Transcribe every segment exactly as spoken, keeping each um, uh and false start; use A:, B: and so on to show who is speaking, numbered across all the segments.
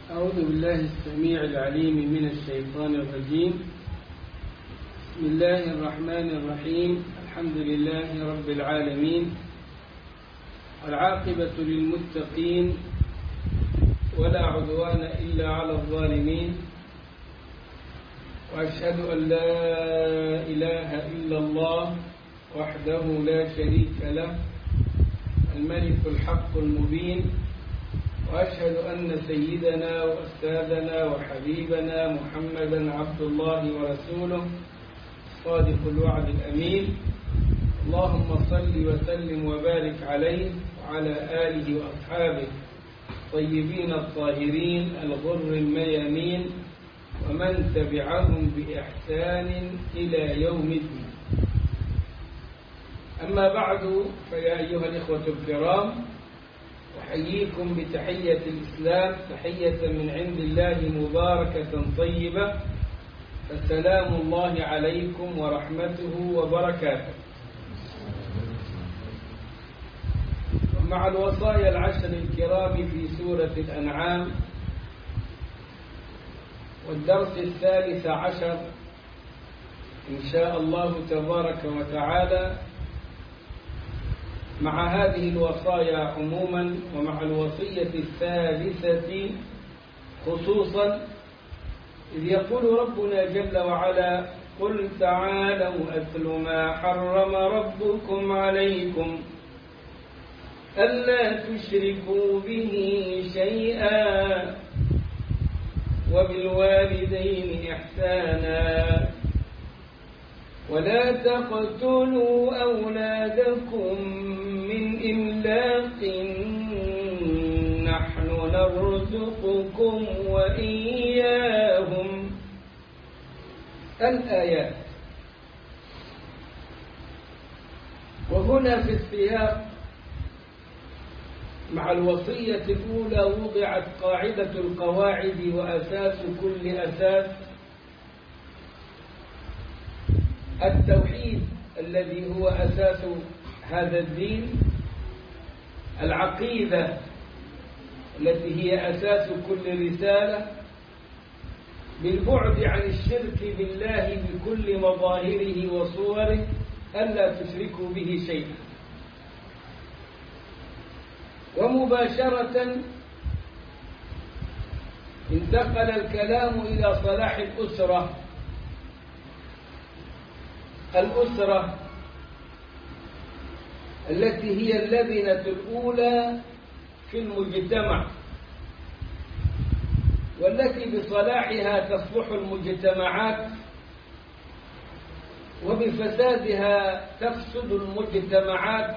A: أعوذ بالله السميع العليم من الشيطان الرجيم. بسم الله الرحمن الرحيم. الحمد لله رب العالمين، والعاقبة للمتقين، ولا عدوان إلا على الظالمين، وأشهد أن لا إله إلا الله وحده لا شريك له، الملك الحق المبين، وأشهد أن سيدنا وأستاذنا وحبيبنا محمدا عبد الله ورسوله صادق الوعد الأمين. اللهم صل وسلم وبارك عليه وعلى آله وأصحابه الطيبين الطاهرين الغر الميامين، ومن تبعهم بإحسان إلى يوم الدين. أما بعد، فيا أيها الإخوة الكرام، أحييكم بتحية الإسلام، تحية من عند الله مباركة طيبة، فسلام الله عليكم ورحمته وبركاته. ومع الوصايا العشر الكرام في سورة الأنعام، والدرس الثالث عشر إن شاء الله تبارك وتعالى، مع هذه الوصايا عموما ومع الوصية الثالثة خصوصا، إذ يقول ربنا جل وعلا: قل تعالوا أتل ما حرم ربكم عليكم ألا تشركوا به شيئا وبالوالدين إحسانا ولا تقتلوا أولادكم من إملاق نحن نرزقكم وإياهم. الآيات. وهنا في السياق مع الوصية الأولى وضعت قاعدة القواعد وأساس كل أساس، التوحيد الذي هو أساس هذا الدين، العقيدة التي هي أساس كل رسالة، بالبعد عن الشرك بالله بكل مظاهره وصوره، ألا تشركوا به شيئا. ومباشرة انتقل الكلام إلى صلاح الأسرة. الأسرة التي هي اللبنة الأولى في المجتمع، والتي بصلاحها تصلح المجتمعات، وبفسادها تفسد المجتمعات.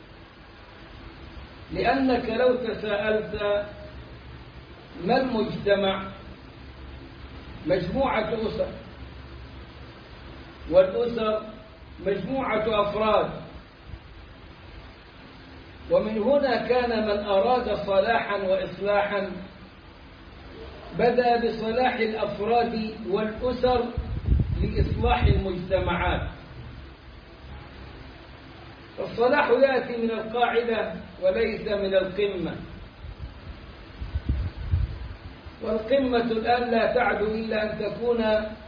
A: لأنك لو تساءلت ما المجتمع؟ مجموعة أسر، والأسر مجموعة أفراد. ومن هنا كان من أراد صلاحا وإصلاحا بدأ بصلاح الأفراد والأسر لإصلاح المجتمعات. الصلاح يأتي من القاعدة وليس من القمة، والقمة الآن لا تعد إلا أن تكون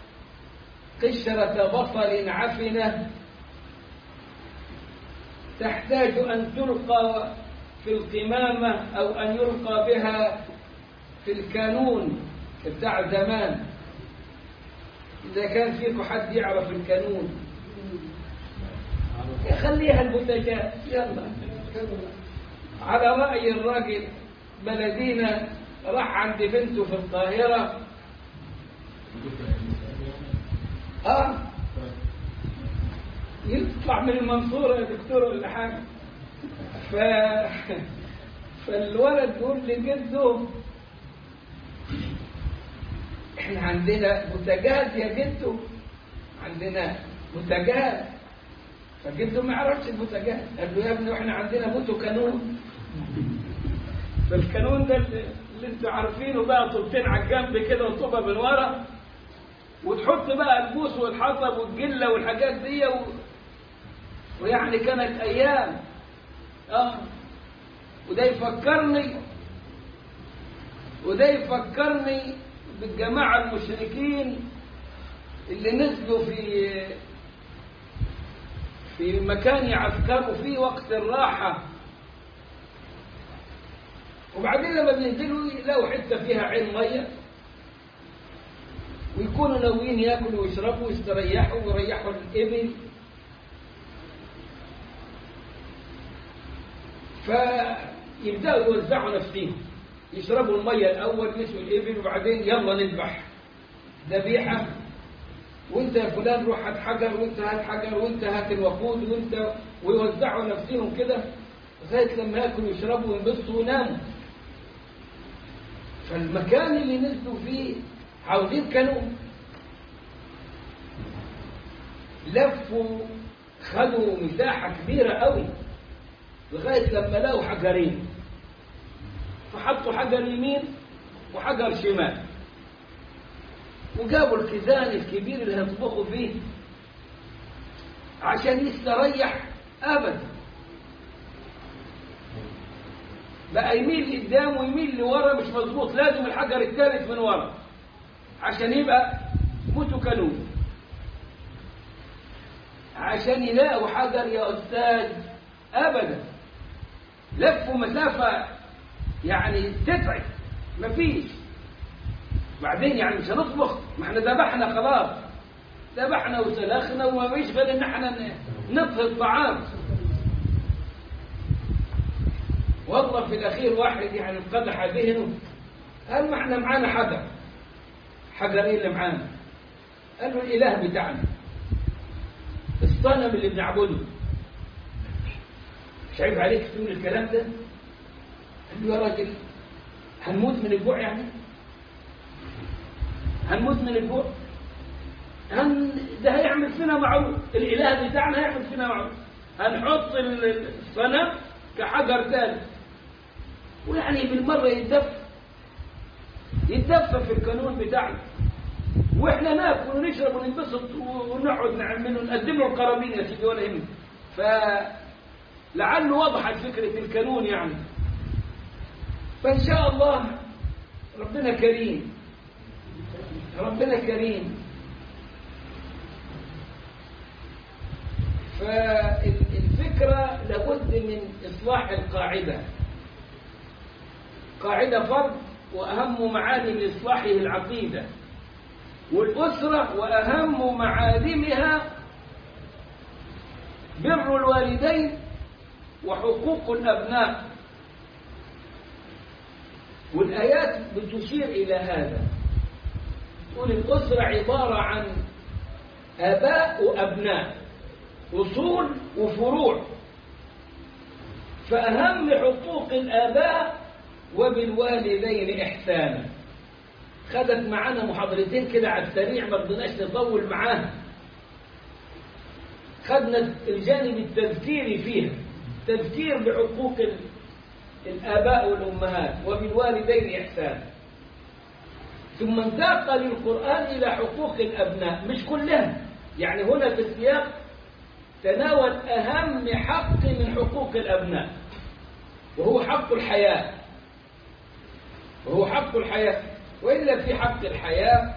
A: قشرة بصل عفنة تحتاج أن تلقى في القمامة أو أن يلقى بها في الكانون بتاع زمان. إذا كان فيكم حد يعرف الكانون يخليها البوتاجاز. يلا، على رأي الراجل بلدينا راح عند بنته في القاهرة، آه يطلع من المنصورة يا دكتور ولا حاجة، ف... فالولد يقول لجده: احنا عندنا بوتاجاز يا جدو، عندنا بوتاجاز. فجده ما يعرفش البوتاجاز، قال له: يا ابني واحنا عندنا بوتو كانون. فالكانون ده اللي انتوا عارفينه بقى، طوبتين على الجنب كده وطوبه من ورا، وتحط بقى البوس والحطب والجله والحاجات دي و... ويعني كانت ايام. اه وده يفكرني وده يفكرني بالجماعة المشركين اللي نزلوا في في مكان يعسكروا فيه وقت الراحة، وبعدين لما بينزلوا يلاقوا حتة فيها عين مية ويكونوا ناويين ياكلوا ويشربوا ويستريحوا ويريحوا الإبل، فيبدأوا يوزعوا نفسهم، يشربوا المية الأول يسوا الإبل وبعدين يلا نذبح ذبيحة، وانت يا فلان روح هات حجر وانت هات حجر وانت هات الوقود وانت، ويوزعوا نفسهم كده لغاية لما ياكلوا ويشربوا وينبسطوا ويناموا. فالمكان اللي نزلوا فيه عاوزين كانوا لفوا خدوا مساحة كبيرة قوي لغاية لما لقوا حجرين، فحطوا حجر يمين وحجر شمال، وجابوا الكيزان الكبير اللي هيطبخوا فيه عشان يستريح أبدا، بقى يميل قدام ويميل لورا مش مظبوط، لازم الحجر الثالث من ورا عشان يبقى متكنون، عشان يلاقوا حجر يا أستاذ أبدا. لفوا مسافة يعني تتعب، مفيش. بعدين يعني مش هنطبخ، ما احنا ذبحنا خلاص، ذبحنا وسلخنا وما فيش غير ان احنا نطهي الطعام. والله في الاخير واحد يعني انقدح ذهنه، قال ما احنا معانا حجر، حجرين اللي معانا، قال له الاله بتاعنا الصنم اللي بنعبده، مش عيب عليك تقول الكلام ده؟ قال له يا راجل هنموت من الجوع يعني؟ هنموت من الجوع؟ هن... ده هيعمل فينا معروف، الإله بتاعنا هيعمل فينا معروف، هنحط الصنم كحجر ثالث ويعني بالمرة يتدفى يتدفى في القانون بتاعنا، واحنا ناكل ونشرب وننبسط ونقعد نعمله نقدم له القرابين يا سيدي ولا يهمك. فلعله وضحت فكرة القانون يعني. فإن شاء الله ربنا كريم، ربنا كريم. فالفكرة لابد من إصلاح القاعدة، قاعدة فرض وأهم معالم إصلاحه العقيدة، والأسرة وأهم معالمها بر الوالدين وحقوق الأبناء، والآيات بتشير إلى هذا، تقول الأسرة عبارة عن آباء وأبناء، أصول وفروع، فأهم حقوق الآباء وبالوالدين إحسانا. خدت معانا محاضرتين كده على السريع ما رضيناش نطول معاها، خدنا الجانب التذكيري فيها، تذكير بحقوق الآباء والأمهات وبالوالدين إحسانا، ثم انتقل القرآن إلى حقوق الأبناء، مش كلها يعني، هنا في السياق تناول أهم حق من حقوق الأبناء وهو حق الحياة، وهو حق الحياة، وإلا في حق الحياة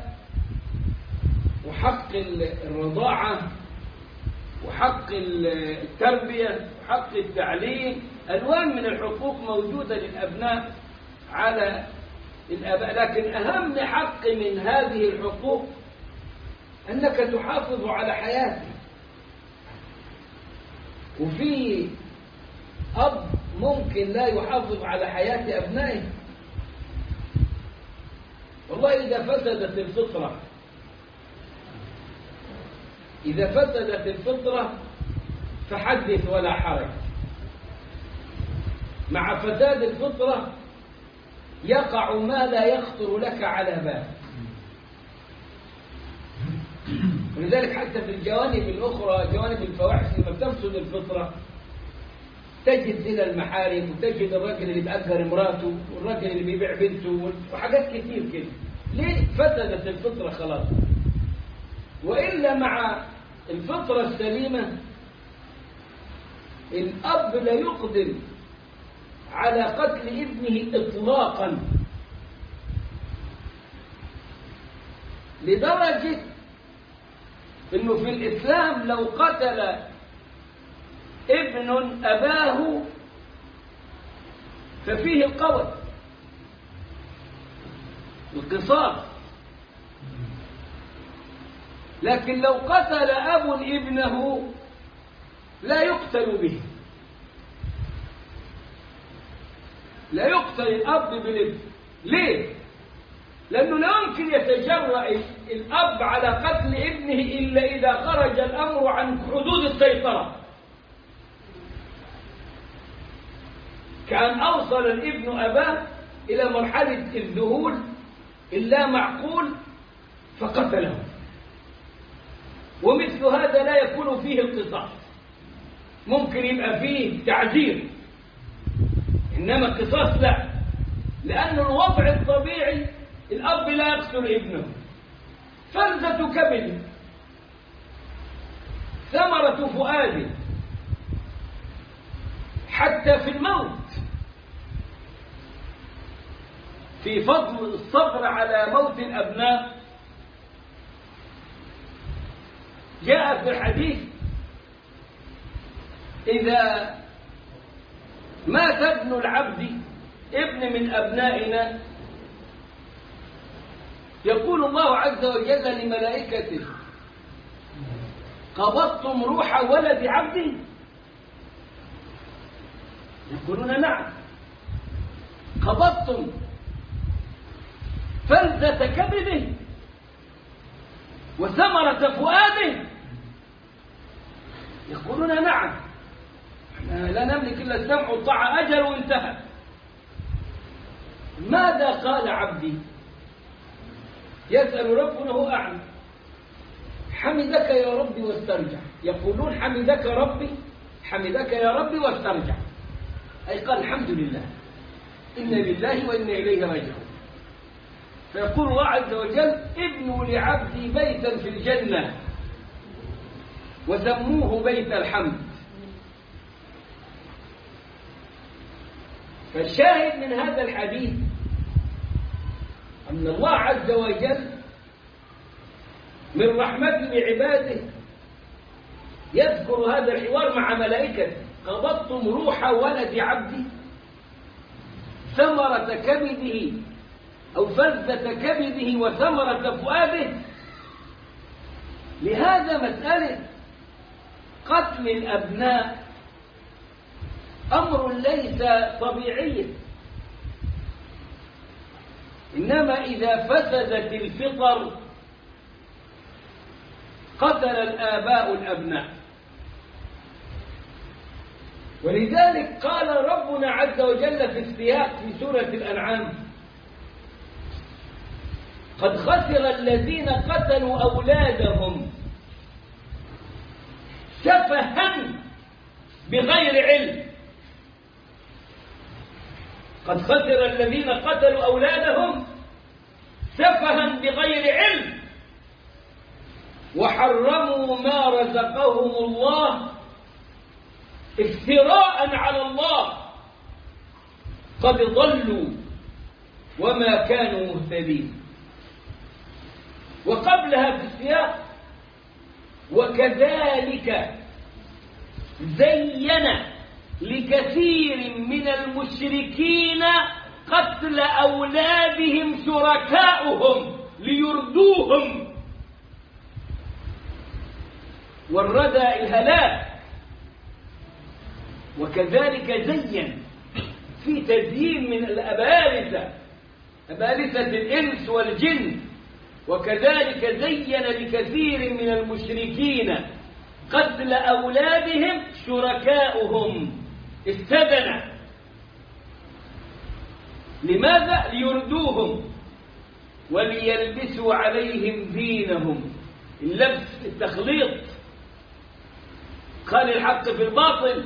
A: وحق الرضاعة وحق التربية وحق التعليم، ألوان من الحقوق موجودة للأبناء على الآباء، لكن أهم حق من هذه الحقوق أنك تحافظ على حياتك. وفي أب ممكن لا يحافظ على حياة أبنائه، والله إذا فسدت الفطرة، إذا فسدت الفطرة فحدث ولا حرج. مع فساد الفطرة يقع ما لا يخطر لك على بال، ولذلك حتى في الجوانب الأخرى، جوانب الفواحش لما تفسد الفطرة تجد زنا المحارم، وتجد الرجل اللي بيأجر امراته والرجل اللي بيبيع بنته وحاجات كتير كده. ليه؟ فسدت الفطرة خلاص. وإلا مع الفطرة السليمة الأب لا يقدر على قتل ابنه إطلاقا، لدرجة إنه في الإسلام لو قتل ابن أباه ففيه القوت، القصاص. لكن لو قتل أب ابنه لا يقتل به، لا يقتل الأب بالابن. ليه؟ لأنه لا يمكن يتجرأ الأب على قتل ابنه إلا إذا خرج الأمر عن حدود السيطرة، كأن أوصل الابن أباه إلى مرحلة الذهول اللا معقول فقتله، ومثل هذا لا يكون فيه القصاص، ممكن يبقى فيه تعزير، إنما القصاص لا، لأن الوضع الطبيعي الأب لا يقتل ابنه، فلذة كبد، ثمرة فؤاده، حتى في الموت في فضل الصبر على موت الأبناء جاء في الحديث: إذا مات ابن العبد ابن من أبنائنا يقول الله عز وجل لملائكته: قبضتم روح ولد عبدي؟ يقولون: نعم. قبضتم فلذة كبده وثمرة فؤاده؟ يقولون: نعم. احنا لا نملك إلا السمع والطاعة، أجل وانتهى. ماذا قال عبدي؟ يسأل ربنا هو أعلم. حمدك يا ربي واسترجع. يقولون: حمدك ربي، حمدك يا ربي واسترجع، أي قال الحمد لله، إنا لله وإنا إليه راجعون. فيقول الله عز وجل: ابنوا لعبدي بيتا في الجنة وسموه بيت الحمد. فالشاهد من هذا الحديث أن الله عز وجل من رحمته بعباده يذكر هذا الحوار مع ملائكته: قبضتم روح ولد عبدي، ثمرة كبده أو فلذة كبده وثمرة فؤاده. لهذا مسألة قتل الأبناء أمر ليس طبيعي، إنما إذا فسدت الفطر قتل الآباء الأبناء. ولذلك قال ربنا عز وجل في السياق في سورة الأنعام: قد خسر الذين قتلوا أولادهم سفها بغير علم. قد خسر الذين قتلوا أولادهم سفها بغير علم وحرموا ما رزقهم الله افتراء على الله قد ضلوا وما كانوا مهتدين. وقبلها في السياق: وكذلك زين لكثير من المشركين قتل أولادهم شركاؤهم ليردوهم، والردى الهلاك. وكذلك زين، في تزيين من الأبالسة، أبالسة الإنس والجن. وكذلك زين لكثير من المشركين قتل أولادهم شركاؤهم، استدنى. لماذا؟ ليردوهم وليلبسوا عليهم دينهم. اللبس التخليط، قال الحق في الباطل،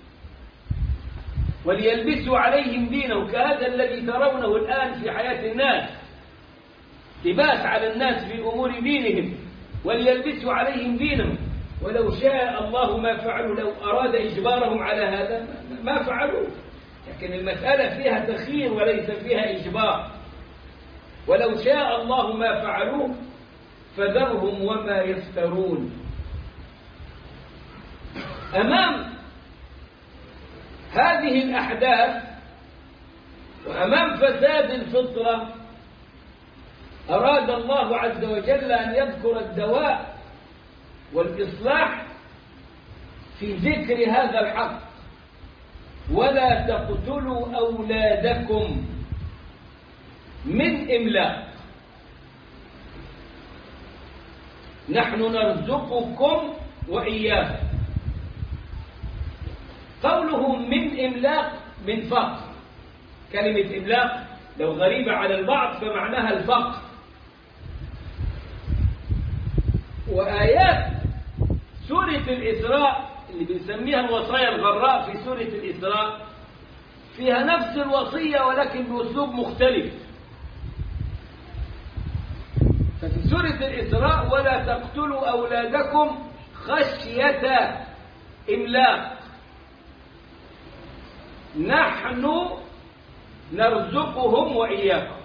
A: وليلبسوا عليهم دينهم، كهذا الذي ترونه الآن في حياة الناس، لباس على الناس في أمور دينهم، وليلبسوا عليهم دينهم. ولو شاء الله ما فعلوا، لو أراد إجبارهم على هذا ما فعلوا، لكن المسألة فيها تخيير وليس فيها إجبار. ولو شاء الله ما فعلوه فذرهم وما يفترون. أمام هذه الأحداث وأمام فساد الفطرة أراد الله عز وجل أن يذكر الدواء والإصلاح في ذكر هذا الحق: ولا تقتلوا أولادكم من إملاق، نحن نرزقكم وإياهم. قولهم من إملاق من فقر، كلمة إملاق لو غريبة على البعض فمعناها الفقر. وآيات سورة الإسراء اللي بنسميها الوصايا الغراء في سورة الإسراء فيها نفس الوصية ولكن بأسلوب مختلف. ففي سورة الإسراء: ولا تقتلوا أولادكم خشية إملاق، نحن نرزقهم وإياكم.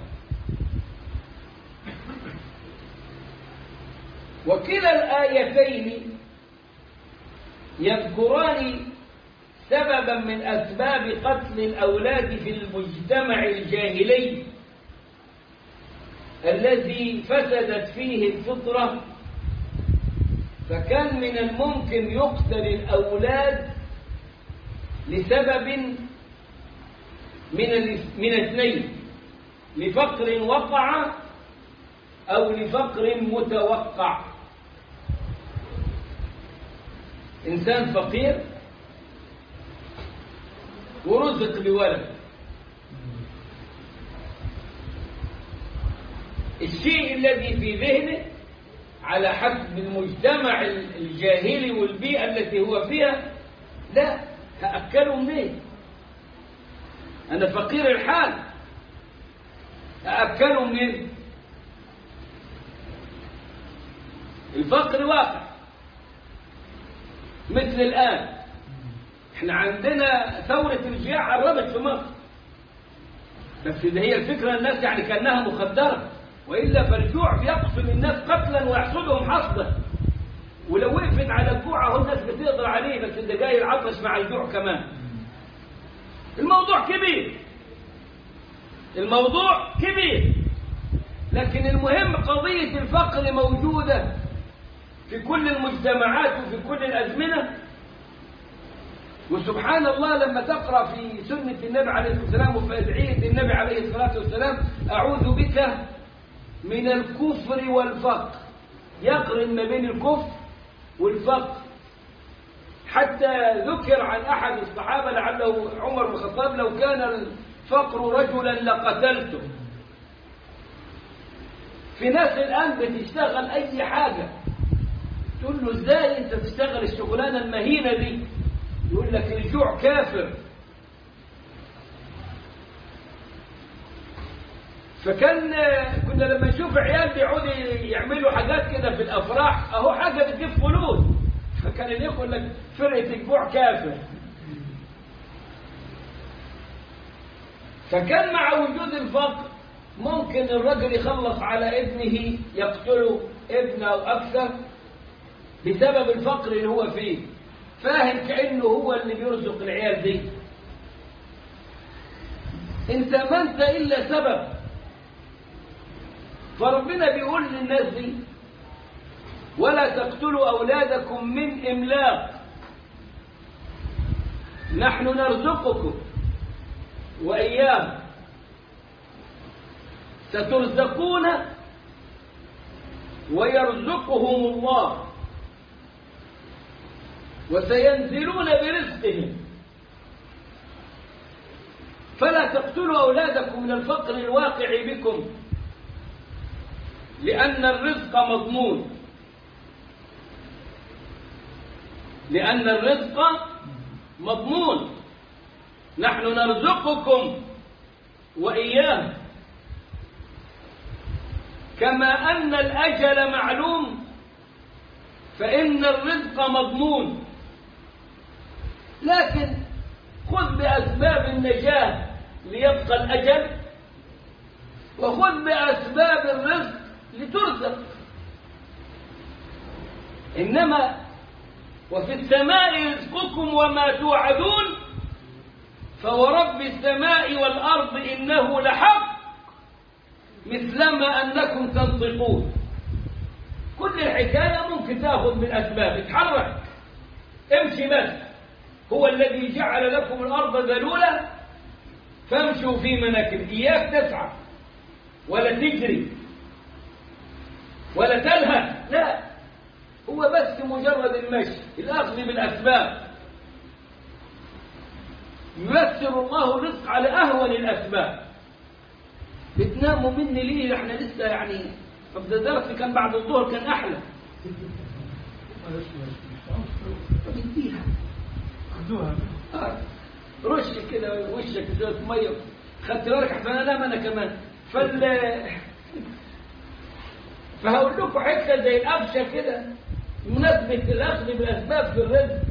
A: وكلا الآيتين يذكران سببا من أسباب قتل الأولاد في المجتمع الجاهلي الذي فسدت فيه الفطرة، فكان من الممكن يقتل الأولاد لسبب من من اثنين: لفقر وقع أو لفقر متوقع. إنسان فقير ورزق بولد، الشيء الذي في ذهنه على حسب المجتمع الجاهلي والبيئة التي هو فيها: لا، هأكله منين؟ أنا فقير الحال، هأكله منين؟ الفقر واقع. مثل الآن احنا عندنا ثورة الجياع قربت في مصر، بس ده هي الفكرة الناس يعني كأنها مخدرة، وإلا فالجوع بيقسم الناس قتلا ويحصدهم حصدا. ولو وقفت على الجوع اهو الناس بتقدر عليه، بس ده جاي العطش مع الجوع كمان. الموضوع كبير، الموضوع كبير، لكن المهم قضية الفقر موجودة في كل المجتمعات وفي كل الأزمنة. وسبحان الله لما تقرأ في سنة النبي عليه الصلاة والسلام وفي أدعية النبي عليه الصلاة والسلام: أعوذ بك من الكفر والفقر، يقرن ما بين الكفر والفقر. حتى ذكر عن أحد الصحابة لعله عمر بن الخطاب: لو كان الفقر رجلا لقتلته. في ناس الآن بتشتغل أي حاجة، تقول له ازاي انت تشتغل الشغلانة المهينة دي؟ يقول لك الجوع كافر. فكان كنا لما نشوف عيال بيقعدوا يعملوا حاجات كده في الافراح، اهو حاجه بتجيب فلوس، فكان اللي يقول لك فرقه الجوع كافر. فكان مع وجود الفقر ممكن الرجل يخلص على ابنه، يقتله ابنه او اكثر بسبب الفقر اللي هو فيه، فاهم كأنه هو اللي بيرزق العيال دي. انت ما انت الا سبب. فربنا بيقول للناس دي: ولا تقتلوا أولادكم من إملاق، نحن نرزقكم وإياهم، سترزقون ويرزقهم الله، وسينزلون برزقهم. فلا تقتلوا أولادكم من الفقر الواقع بكم، لأن الرزق مضمون، لأن الرزق مضمون، نحن نرزقكم وإياه، كما أن الأجل معلوم فإن الرزق مضمون. لكن خذ بأسباب النجاة ليبقى الأجل، وخذ بأسباب الرزق لترزق. إنما وفي السماء رزقكم وما توعدون فورب السماء والأرض إنه لحق مثلما أنكم تنطقون. كل الحكاية ممكن تأخذ بالأسباب، اتحرك امشي بس. هو الذي جعل لكم الأرض ذلولة فامشوا في مناكب. إياك تسعى ولا تجري ولا تلهث، لا، هو بس مجرد المشي، الأخذ بالأسباب. ييسر الله الرزق على أهون الأسباب. بتناموا مني ليه؟ احنا لسه يعني طب ده درسي كان بعد الظهر كان أحلى. طب اديها خدوها آه. رش كده وشك زيت ميه، خدت بالك عشان انام انا كمان. فال فهقول لكم حته زي القفشه كده بمناسبه الاخذ بالاسباب في الرزق.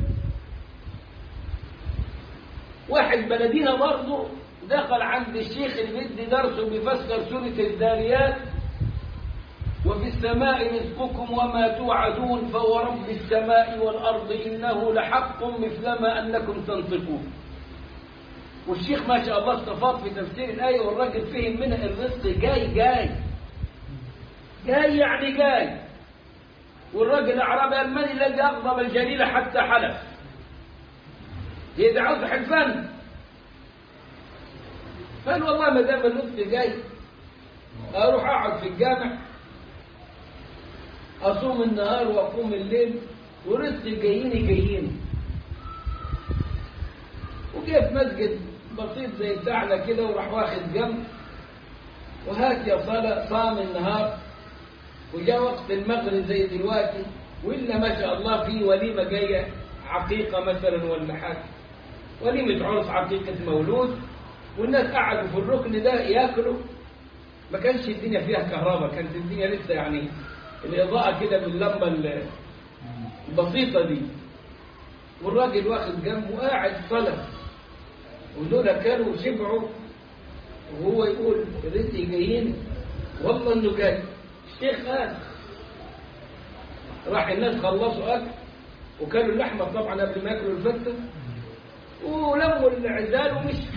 A: واحد بلدينا برضه دخل عند الشيخ اللي بيدي درسه بيفسر سوره الذاريات وفي السماء رزقكم وما توعدون فورب السماء والأرض إنه لحق مثلما أنكم تنطقون. والشيخ ما شاء الله استفاض في تفسير الآية والراجل فهم منها الرزق جاي جاي جاي يعني جاي. والراجل الأعرابي قال من الذي أغضب الجليل حتى حلف؟ هي دي عاوزة حلفان. قال والله ما دام الرزق جاي أروح أقعد في الجامع أصوم النهار وأقوم الليل ورزق جاييني جاييني. وجاء في مسجد بسيط زي بتاعنا كده وراح واخد جنب وهات يا صلاة صام النهار. وجاء وقت المغرب زي دلوقتي وإلا ما شاء الله في وليمة جاية عقيقة مثلا ولا حاجة، وليمة عرس عقيقة مولود، والناس قعدوا في الركن ده ياكلوا. ما كانش الدنيا فيها كهرباء، كانت الدنيا لسه يعني الإضاءة كده باللمبة البسيطة دي. والراجل واخد جنبه قاعد صلاة ودول كانوا شبعوا وهو يقول رزقي جايين والله انه جاي. الشيخ قال راح الناس خلصوا أكل وكانوا اللحمة طبعا قبل ما ياكلوا الفتة ولموا العزال ومشوا.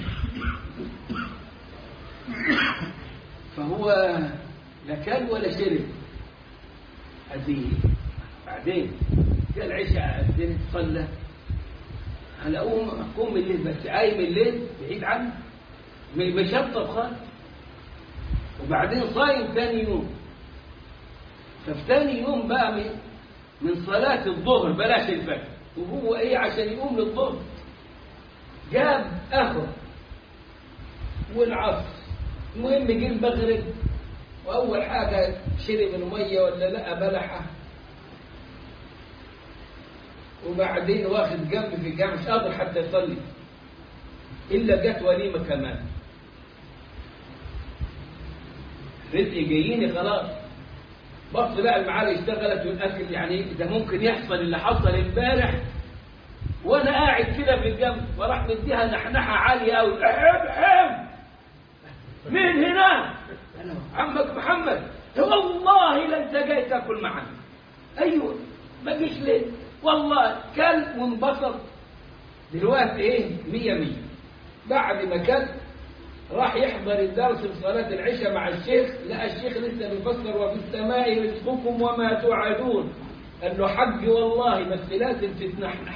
A: فهو لا كان ولا شرب. هذه بعدين جاء العشاء الدين صلى على أقوم أقوم الليل بس قايم الليل بعيد عنه مشطب خالص. وبعدين صايم ثاني يوم. ففي ثاني يوم بقى من, من صلاة الظهر بلاش الفجر وهو إيه عشان يقوم للظهر جاب أخر والعصر. المهم جه المغرب وأول حاجة شرب المية ولا لقى بلحة وبعدين واخد جنب في الجامع مش قادر حتى يصلي إلا جت وليمة كمان. رزقي جاييني خلاص. بص بقى المعالي اشتغلت والأكل يعني ده ممكن يحصل اللي حصل امبارح وأنا قاعد كده في الجنب وراح مديها نحنحة عالية أوي. أحب أحب مين هنا؟ أنا عمك محمد. والله لا أنت جاي تاكل معنا. أيوه ما جيش ليه؟ والله كان منبسط. دلوقتي إيه مية مية. بعد ما كان راح يحضر الدرس في صلاة العشاء مع الشيخ لقى الشيخ لسه بيفسر وفي السماء رزقكم وما توعدون. قال له حج والله بس لازم تتنحنح.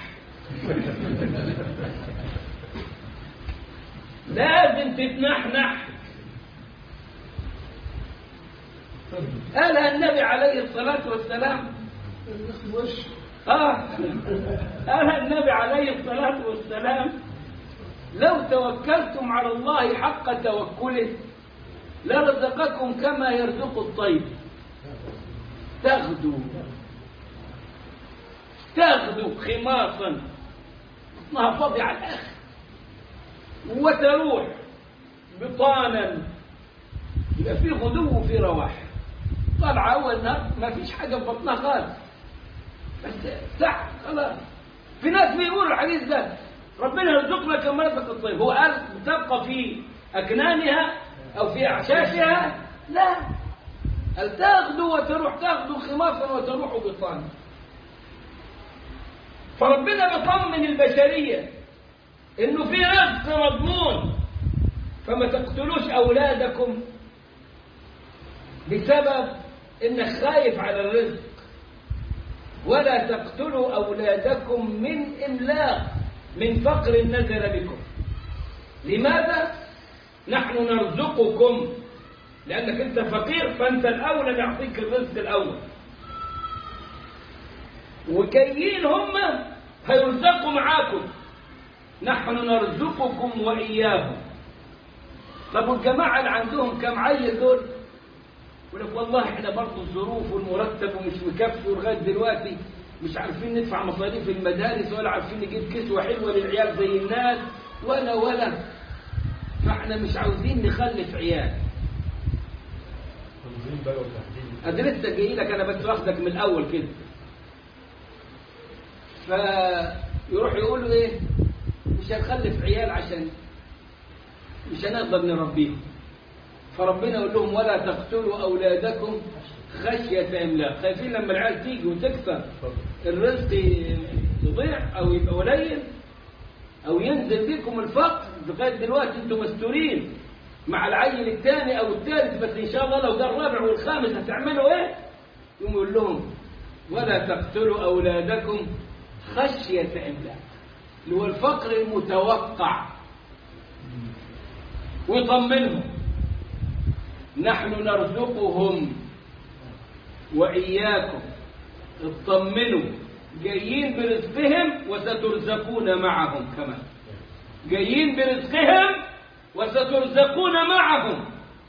A: لازم تتنحنح. قالها النبي عليه الصلاة والسلام. آه قالها النبي عليه الصلاة والسلام لو توكلتم على الله حق توكله لرزقكم كما يرزق الطير تغدو تغدو خماصا اسمها فاضي على الآخر وتروح بطانا. يبقى في غدو وفي رواح. طالعة أول نهار ما فيش حاجة في بطنها خالص بس ساعة خلاص. في ناس بيقولوا الحديث ده ربنا يرزقنا كما رزق الطير. هو قال تبقى في أكنانها أو في أعشاشها؟ لا، قال تاخذوا وتروح تاخذوا خماصا وتروح بطانا. فربنا بيطمن البشرية إنه في رزق مضمون، فما تقتلوش أولادكم بسبب إنك خايف على الرزق. ولا تقتلوا أولادكم من إملاق، من فقر نزل بكم. لماذا؟ نحن نرزقكم، لأنك أنت فقير فأنت الأولى نعطيك الرزق الأول، وكيين هم هيرزقوا معاكم. نحن نرزقكم وإياهم. طب والجماعة اللي عندهم كم عيل دول يقول لك والله احنا برضه الظروف والمرتب ومش مكفي، ولغايه دلوقتي مش عارفين ندفع مصاريف المدارس، ولا عارفين نجيب كسوة حلوة للعيال زي الناس، ولا ولا فاحنا مش عاوزين نخلف عيال. أنا لسه جاي لك، أنا بس واخدك من الأول كده. فيروح يقولوا إيه؟ مش هنخلف عيال عشان مش هنقدر نربيهم. فربنا يقول لهم ولا تقتلوا أولادكم خشية إملاق. خايفين لما العيال تيجي وتكثر الرزق يضيع أو يبقى قليل أو ينزل بكم الفقر. لغاية دلوقتي أنتم مستورين مع العيل الثاني أو الثالث، بس إن شاء الله لو ده الرابع والخامس هتعملوا إيه؟ يقوم يقول لهم ولا تقتلوا أولادكم خشية إملاق، اللي هو الفقر المتوقع، ويطمنهم نحن نرزقهم وإياكم. اطمنوا، جايين برزقهم وسترزقون معهم كمان. جايين برزقهم وسترزقون معهم.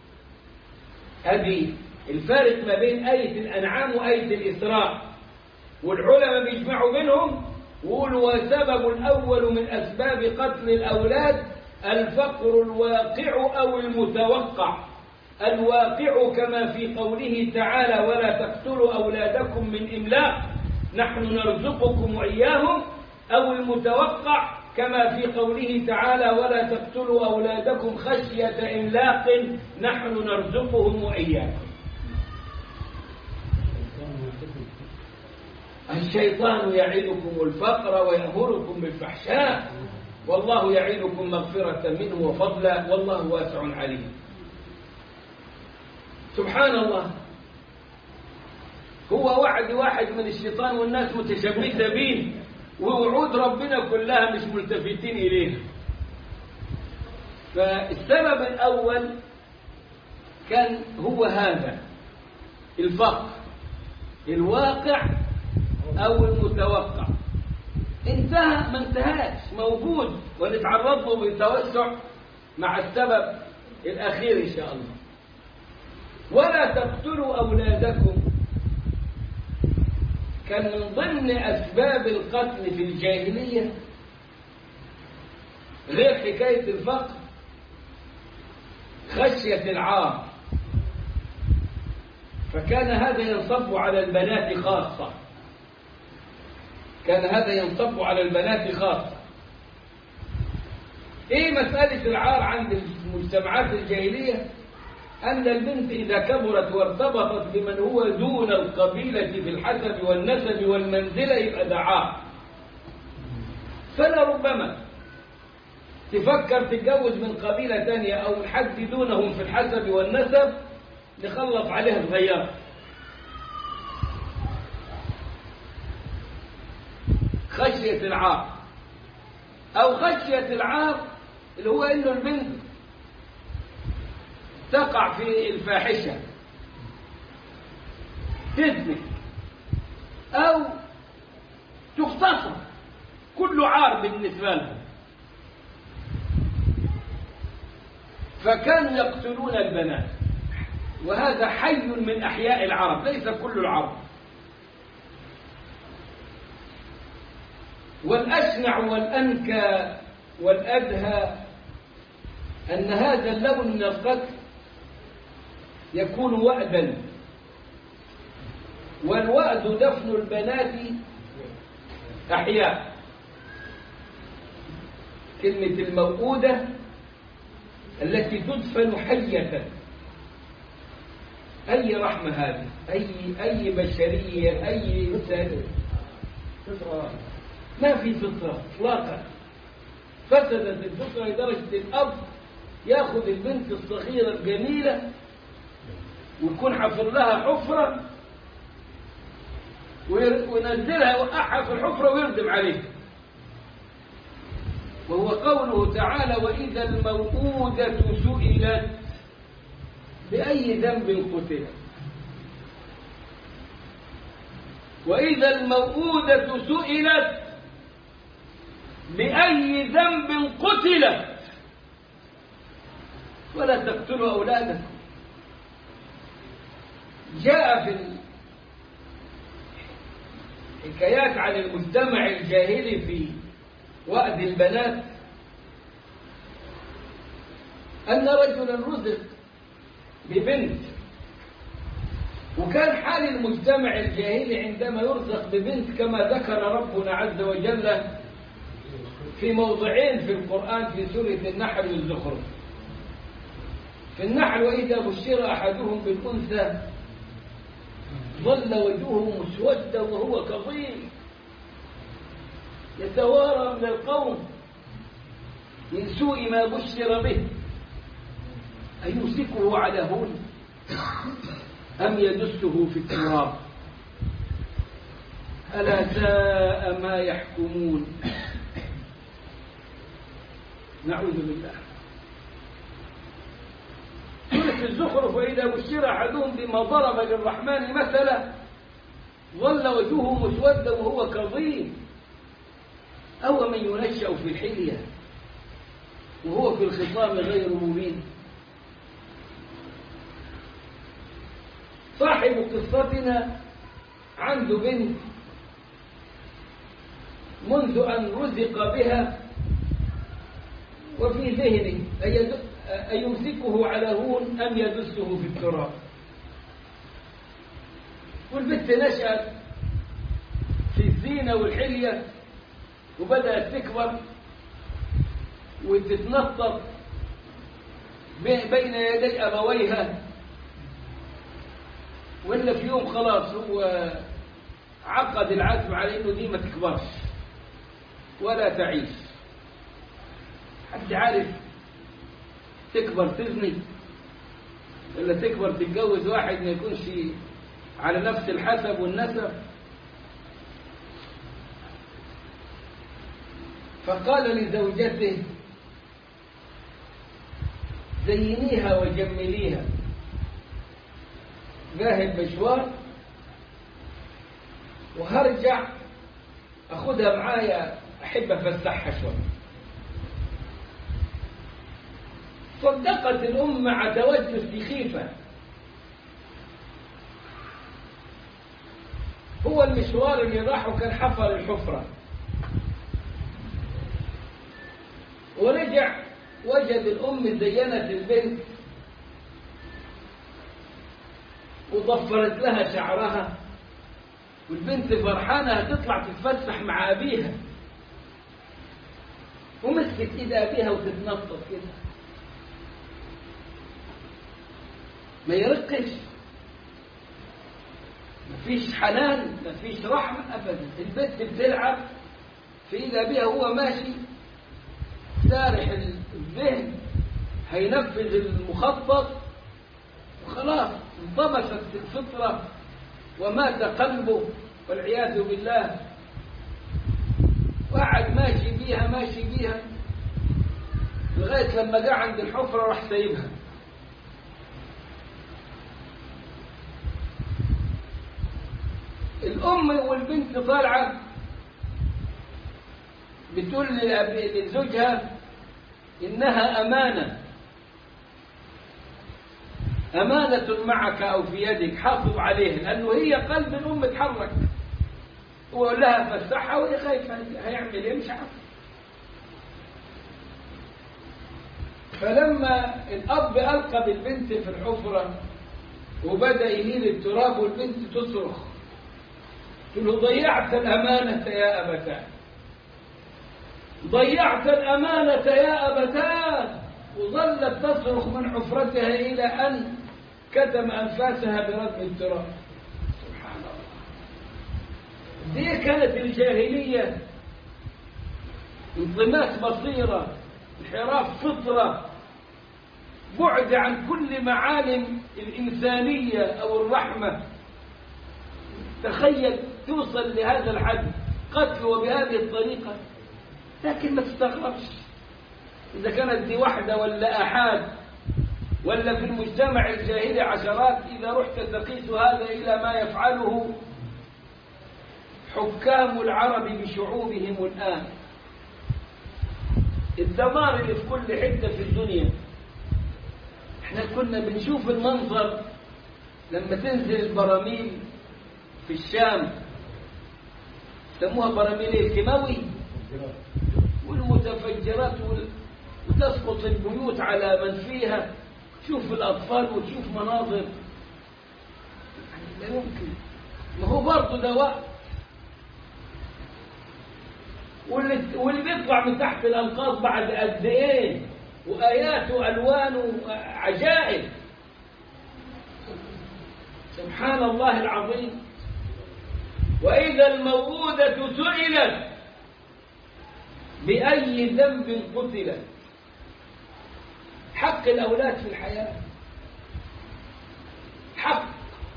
A: هذه الفارق ما بين آية الأنعام وآية الإسراء، والعلماء بيجمعوا بينهم ويقولوا وسبب الأول من أسباب قتل الأولاد الفقر الواقع أو المتوقع. الواقع كما في قوله تعالى ولا تقتلوا أولادكم من إملاق نحن نرزقكم وإياهم، أو المتوقع كما في قوله تعالى ولا تقتلوا أولادكم خشية إملاق نحن نرزقهم وإياكم. الشيطان يعدكم الفقر ويأمركم بالفحشاء والله يعدكم مغفرة منه وفضلا والله واسع عليم. سبحان الله، هو وعد واحد من الشيطان والناس متشبثة به، ووعود ربنا كلها مش ملتفتين إليها. فالسبب الأول كان هو هذا الفقر الواقع أو المتوقع. انتهى ما انتهاش، موجود، ونتعرض له بتوسع مع السبب الأخير إن شاء الله. ولا تقتلوا أولادكم كان من ضمن أسباب القتل في الجاهلية غير حكاية الفقر خشية العار. فكان هذا ينصب على البنات خاصة، كان هذا ينصب على البنات خاصة. ايه مسألة العار عند المجتمعات الجاهلية؟ أن البنت إذا كبرت وارتبطت بمن هو دون القبيلة في الحسب والنسب والمنزلة يبقى ده عار. فلربما تفكر تتجوز من قبيلة تانية أو من حد دونهم في الحسب والنسب نخلص عليها صغيرة. خشية العار أو خشية العار اللي هو إنه البنت تقع في الفاحشة، تزني أو تغتصب، كله عار بالنسبة لهم. فكانوا يقتلون البنات، وهذا حي من أحياء العرب، ليس كل العرب. والأشنع والأنكى والأدهى أن هذا اللون من القتل يكون وأدا، والوأد دفن البنات أحياء. كلمة الموؤودة التي تدفن حية. أي رحمة هذه، أي أي بشرية، أي إنسان. ما في فطرة إطلاقا. فسدت الفطرة لدرجة الأب يأخذ البنت الصغيرة الجميلة ويكون حفر لها حفرة وينزلها يوقعها في الحفرة ويردم عليها. وهو قوله تعالى: وإذا الموءودة سئلت بأي ذنب قتلت. وإذا الموءودة سئلت بأي ذنب قتلت ولا تقتلوا أولادكم. جاء في الحكايات عن المجتمع الجاهلي في وأد البنات أن رجلا رزق ببنت، وكان حال المجتمع الجاهلي عندما يرزق ببنت كما ذكر ربنا عز وجل في موضعين في القرآن في سورة النحل والزخرف. في النحل: وإذا بشر أحدهم بالأنثى ظل وجهه مسودا وهو كظيم يتوارى من القوم من سوء ما بشر به أيمسكه على هون أم يدسه في التراب ألا ساء ما يحكمون. نعوذ بالله. سورة الزخرف: وإذا بشر أحدهم بما ضرب للرحمن مثلا ظل وجهه مسودا وهو كظيم أو من ينشأ في الحلية وهو في الخصام غير مبين. صاحب قصتنا عنده بنت منذ أن رزق بها وفي ذهنه أيمسكه على هون أم يدسه في التراب. والبنت نشأت في الزينة والحلية وبدأت تكبر وتتنطط بين يدي أبويها، وإلا في يوم خلاص هو عقد العزم على إنه دي ما تكبرش ولا تعيش. حد عارف تكبر تزني ولا تكبر تتجوز واحد ما يكونش على نفس الحسب والنسب؟ فقال لزوجته: زينيها وجمليها، ذاهب مشوار وهرجع أخذها معايا أحب أفسحها شوي. صدقت الأم مع توجه سخيفة. هو المشوار اللي راحه كان حفر الحفرة، ورجع وجد الأم زينت البنت وضفرت لها شعرها، والبنت فرحانة تطلع تتفسح مع أبيها، ومسكت إيد أبيها وتتنطط كده. ما يرقش، ما فيش حنان، ما فيش رحمة أبدا. البنت بتلعب في إيد أبيها وهو ماشي سارح الذهن هينفذ المخطط وخلاص انطمست الفطرة ومات قلبه والعياذ بالله. وقعد ماشي بيها ماشي بيها لغاية لما جاء عند الحفرة راح سايبها. الأم والبنت طالعة بتقول لزوجها إنها أمانة أمانة معك أو في يدك، حافظ عليها، لأنه هي قلب الأم تحرك. ويقول لها فسحها وهي خايفة هيعمل إيه مش عارف. فلما الأب ألقى بالبنت في الحفرة وبدأ يميل التراب والبنت تصرخ تقول له: ضيعت الأمانة يا أبتاه، ضيعت الأمانة يا أبتاه. وظلت تصرخ من حفرتها إلى أن كتم أنفاسها بردم التراب. سبحان الله. دي كانت الجاهلية انطماس بصيرة، انحراف فطرة، بعد عن كل معالم الإنسانية أو الرحمة. تخيل توصل لهذا الحد، قتل وبهذه الطريقة. لكن ما تستغربش إذا كانت دي واحدة ولا أحاد ولا في المجتمع الجاهلي عشرات، إذا رحت تقيس هذا إلى ما يفعله حكام العرب بشعوبهم الآن. الدمار اللي في كل حتة في الدنيا. احنا كنا بنشوف المنظر لما تنزل البراميل في الشام، سموها براميل الكيماوي والمتفجرات وال... وتسقط البيوت على من فيها، تشوف الأطفال وتشوف مناظر يعني لا يمكن. ما هو برضه دواء. واللي, واللي بيطلع من تحت الأنقاض بعد قد إيه، وآيات وألوان وعجائب. سبحان الله العظيم. وإذا الموءودة سئلت بأي ذنب قتلت. حق الأولاد في الحياة حق،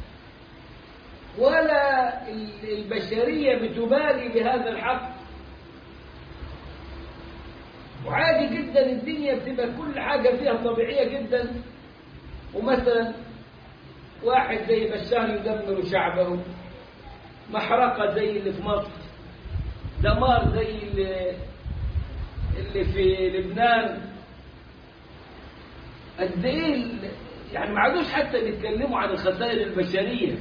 A: ولا البشرية بتبالي بهذا الحق. وعادي جدا الدنيا بتبقى كل حاجة فيها طبيعية جدا، ومثلا واحد زي بشار يدمر شعبه، محرقة زي اللي في مصر، دمار زي اللي, اللي في لبنان. قد ايه يعني ما عادوش حتى بيتكلموا عن الخسائر البشرية.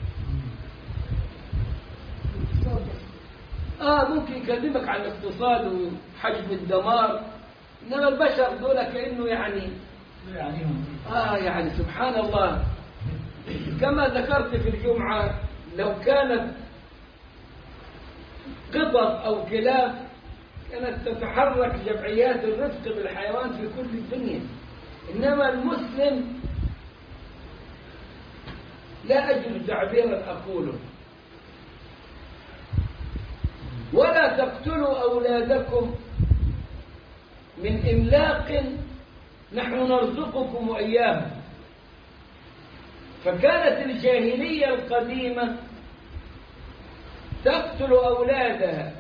A: اه ممكن يكلمك عن الاقتصاد وحجم الدمار، انما البشر دول كأنه يعني اه يعني سبحان الله. كما ذكرت في الجمعة، لو كانت قطط أو كلاب كانت تتحرك جمعيات الرفق بالحيوان في كل الدنيا، إنما المسلم لا أجد تعبيرا أقوله. ولا تقتلوا أولادكم من إملاق نحن نرزقكم وإياهم. فكانت الجاهلية القديمة تقتل أولادها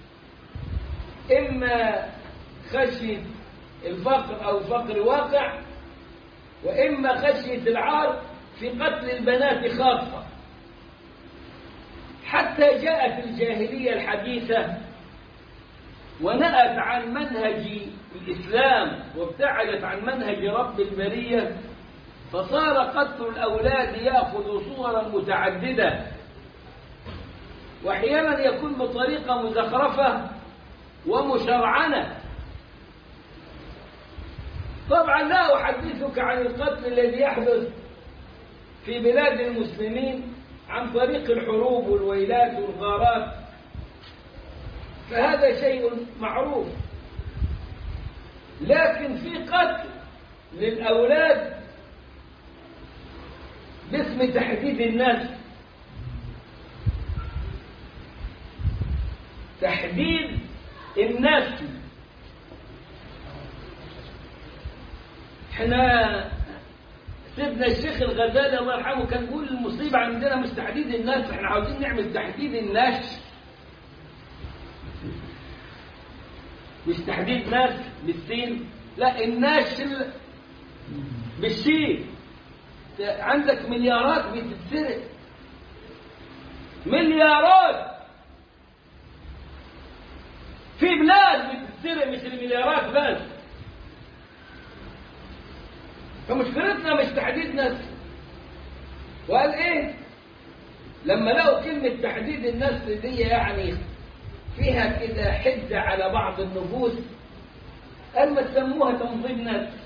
A: إما خشية الفقر أو فقر واقع، وإما خشية العار في قتل البنات خاصة. حتى جاءت الجاهلية الحديثة ونأت عن منهج الإسلام وابتعدت عن منهج رب البرية، فصار قتل الأولاد يأخذ صورا متعددة، وأحيانا يكون بطريقة مزخرفة ومشرعنة. طبعا لا أحدثك عن القتل الذي يحدث في بلاد المسلمين عن طريق الحروب والويلات والغارات، فهذا شيء معروف. لكن في قتل للأولاد باسم تحديد النسل. تحديد النسل. احنا سيدنا الشيخ الغزالي الله يرحمه كان يقول المصيبة عندنا مش تحديد النسل، احنا عاوزين نعمل تحديد النشل، مش تحديد نسل بالسين، لا النشل بالشين. عندك مليارات بتتسرق، مليارات في بلاد بتتسرق، مش المليارات بس. فمشكلتنا مش تحديد نسل. وقال ايه لما لقوا كلمة تحديد النسل دي يعني فيها كده حدة على بعض النفوس، قال ما تسموها تنظيم نسل.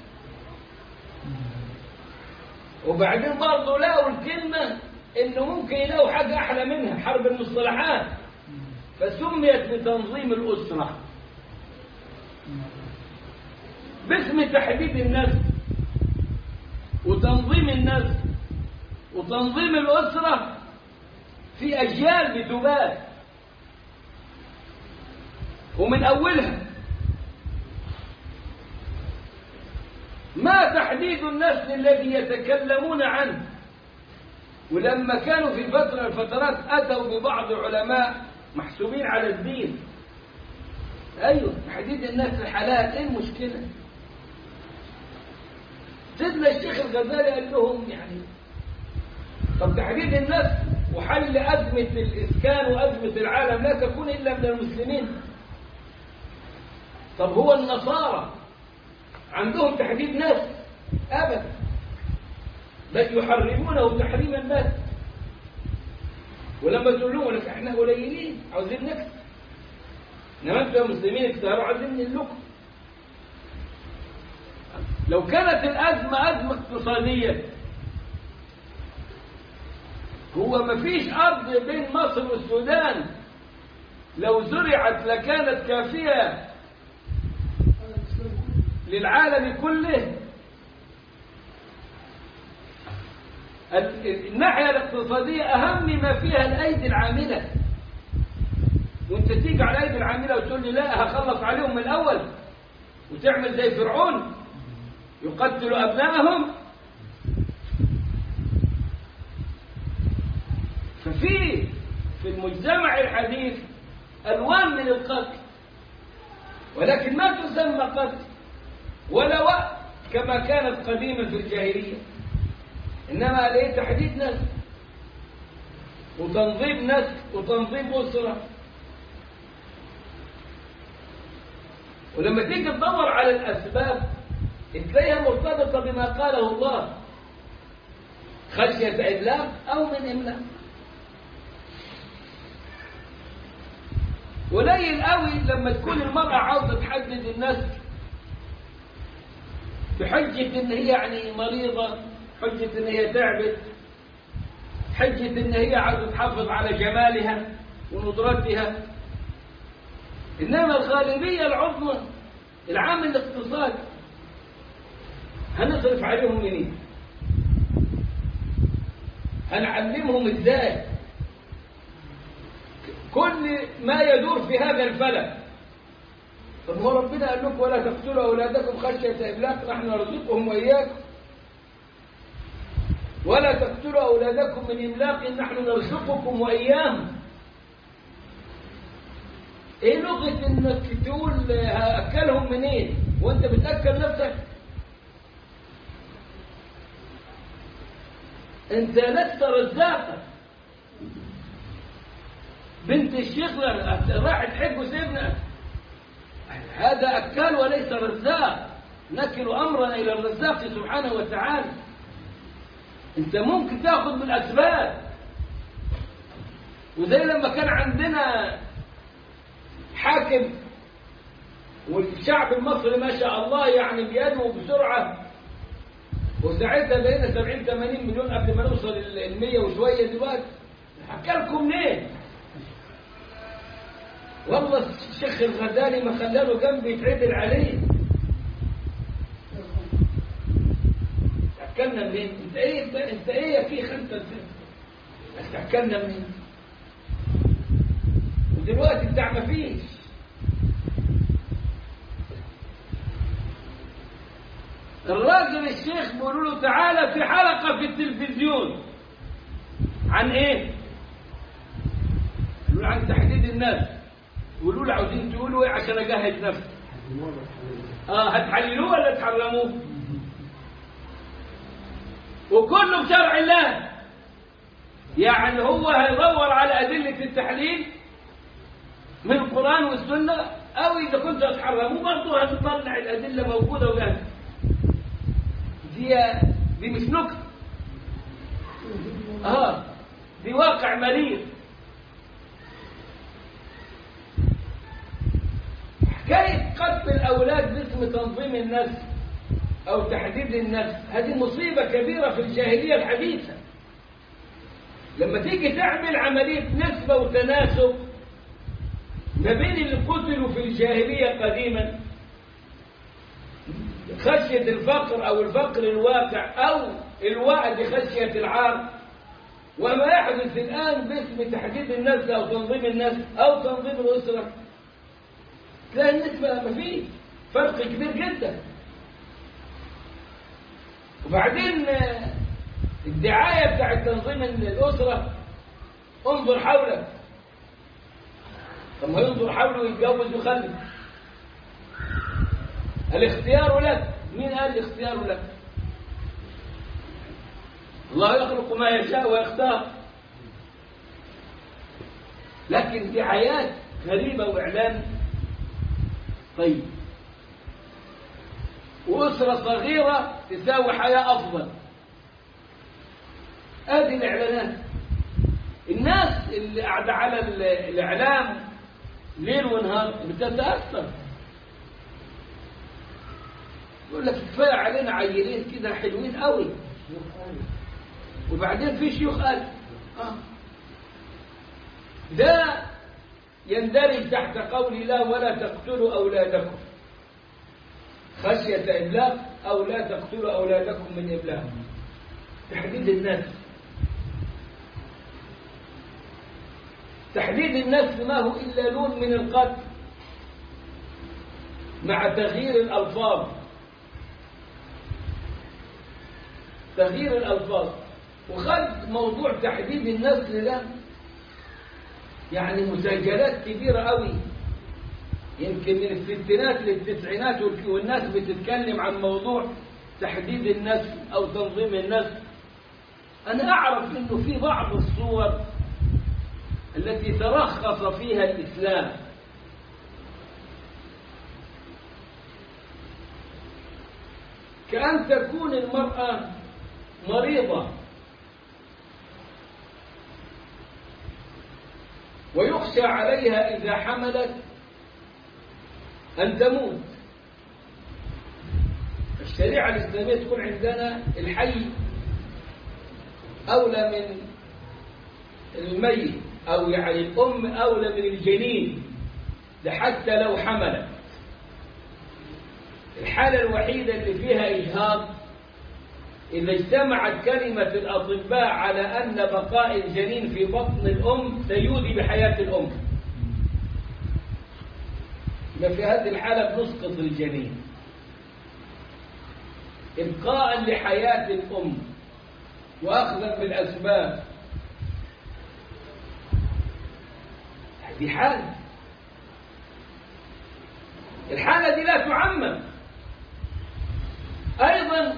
A: وبعدين برضه لقوا الكلمة انه ممكن يلاقوا حاجة احلى منها، حرب المصطلحات، فسميت بتنظيم الأسرة باسم تحديد النسل وتنظيم النسل وتنظيم الأسرة في أجيال بتبات. ومن أولها ما تحديد النسل الذي يتكلمون عنه؟ ولما كانوا في فترة من الفترات أتوا ببعض علماء محسوبين على الدين، أيوة تحديد النسل حلال، إيه المشكلة؟ سيدنا الشيخ الغزالي قال لهم يعني طب تحديد النسل وحل أزمة الإسكان وأزمة العالم لا تكون إلا من المسلمين. طب هو النصارى عندهم تحديد نسل؟ أبدا، بل يحرمونه تحريما بات. ولما تقولوا لك احنا قليلين عاوزين نكسب، انما انتوا يا مسلمين اكتروا عاوزين نلكم. لو كانت الأزمة أزمة اقتصادية، هو ما فيش أرض بين مصر والسودان لو زرعت لكانت كافية للعالم كله. الناحية الاقتصادية أهم ما فيها الأيدي العاملة، وانت تيجي على الأيدي العاملة وتقول لي لا هخلص عليهم من الأول وتعمل زي فرعون يقتل أبنائهم. ففي في المجتمع الحديث ألوان من القتل، ولكن ما تسمى قتل ولا وقت كما كانت قديما في الجاهلية، إنما عليه تحديد نسل وتنظيم نسل وتنظيم أسرة. ولما تيجي تدور على الأسباب تلاقيها مرتبطة بما قاله الله، خشية إملاق أو من إملاق. قليل قوي لما تكون المرأة عاوزة تحدد النسل بحجة إن هي يعني مريضة، حجة إن هي تعبت، حجة إن هي عاوزة تحافظ على جمالها وندرتها. إنما الغالبية العظمى العامل الاقتصادي هنصرف عليهم منين؟ هنعلمهم ازاي؟ كل ما يدور في هذا الفلك. طب هو ربنا قال لكم ولا تقتلوا أولادكم خشية إملاق نحن نرزقهم وإياكم، ولا تقتلوا أولادكم من إملاق نحن نرزقكم وإياهم. إيه لغة إنك تقول هأكلهم منين وأنت بتأكل نفسك؟ أنت لست رزاقا. بنت الشيخ راحت حج وسيبنا، هذا أكل وليس رزاق، نكل أمرنا إلى الرزاق سبحانه وتعالى. أنت ممكن تأخذ بالأسباب، وزي لما كان عندنا حاكم والشعب المصري ما شاء الله يعني بيدعو بسرعة، وساعتها بقينا سبعين ثمانين مليون قبل ما نوصل المية وشوية دلوقتي. حكالكم ليه؟ والله الشيخ الغزالي ما خلاله جنبي يتعدل عليه. تحكلنا منين؟ انت ايه انت, انت ايه يا كيخ انت تحكلنا منين؟ ودلوقتي بتاع ما فيش. الراجل الشيخ بيقولوا له تعالى في حلقة في التلفزيون عن ايه؟ يقولوا عن تحديد الناس. يقولوا له عاوزين تقولوا ايه عشان اجهز نفسي؟ اه هتحللوه ولا تحرموه؟ وكله بشرع الله. يعني هو هيدور على أدلة التحليل من القرآن والسنة، أو إذا كنت هتحرموه برضه هتطلع الأدلة موجودة وجاهزة. دي دي مش نكتة، اه دي واقع مريض. حكاية قتل الأولاد باسم تنظيم النسل أو تحديد النسل هذه مصيبة كبيرة في الجاهلية الحديثة. لما تيجي تعمل عملية نسبة وتناسب ما بين اللي قتلوا في الجاهلية قديما خشية الفقر أو الفقر الواقع أو الوعد خشية العار، وما يحدث الآن باسم تحديد النسل أو تنظيم النسل أو تنظيم الأسرة، تلاقي النسبة ما فيه فرق كبير جدا. وبعدين الدعاية بتاع تنظيم الأسرة انظر حولك. طب ما ينظر حوله ويتجوز ويخلف. الاختيار لك. مين قال الاختيار لك؟ الله يخلق ما يشاء ويختار. لكن دعايات غريبة وإعلان. طيب وأسرة صغيرة تساوي حياة أفضل. هذه الإعلانات. الناس اللي قاعدة على الإعلام ليل ونهار بتتأثر. يقول لك كفاية علينا عيلين كده حلوين قوي، وبعدين في شيوخ قال آه. ده يندرج تحت قول الله ولا تقتلوا أولادكم خشية إملاق أو لا تقتلوا أولادكم من إملاق. تحديد الناس. تحديد الناس ما هو إلا لون من القتل مع تغيير الألفاظ. تغيير الألفاظ وخد موضوع تحديد النسل ده يعني مسجلات كبيرة قوي، يمكن من الستينات للتسعينات والناس بتتكلم عن موضوع تحديد النسل أو تنظيم النسل. أنا أعرف أنه في بعض الصور التي ترخص فيها الإسلام كأن تكون المرأة مريضة ويخشى عليها إذا حملت أن تموت. الشريعة الإسلامية تكون عندنا الحي أولى من الميت، أو يعني الأم أولى من الجنين، ده حتى لو حملت. الحالة الوحيدة اللي فيها إجهاض إذا اجتمعت كلمة الأطباء على أن بقاء الجنين في بطن الأم سيودي بحياة الأم، في هذه الحالة بنسقط الجنين إبقاء لحياة الأم وأخذا بالأسباب. هذه حالة. الحالة دي لا تعمم. أيضا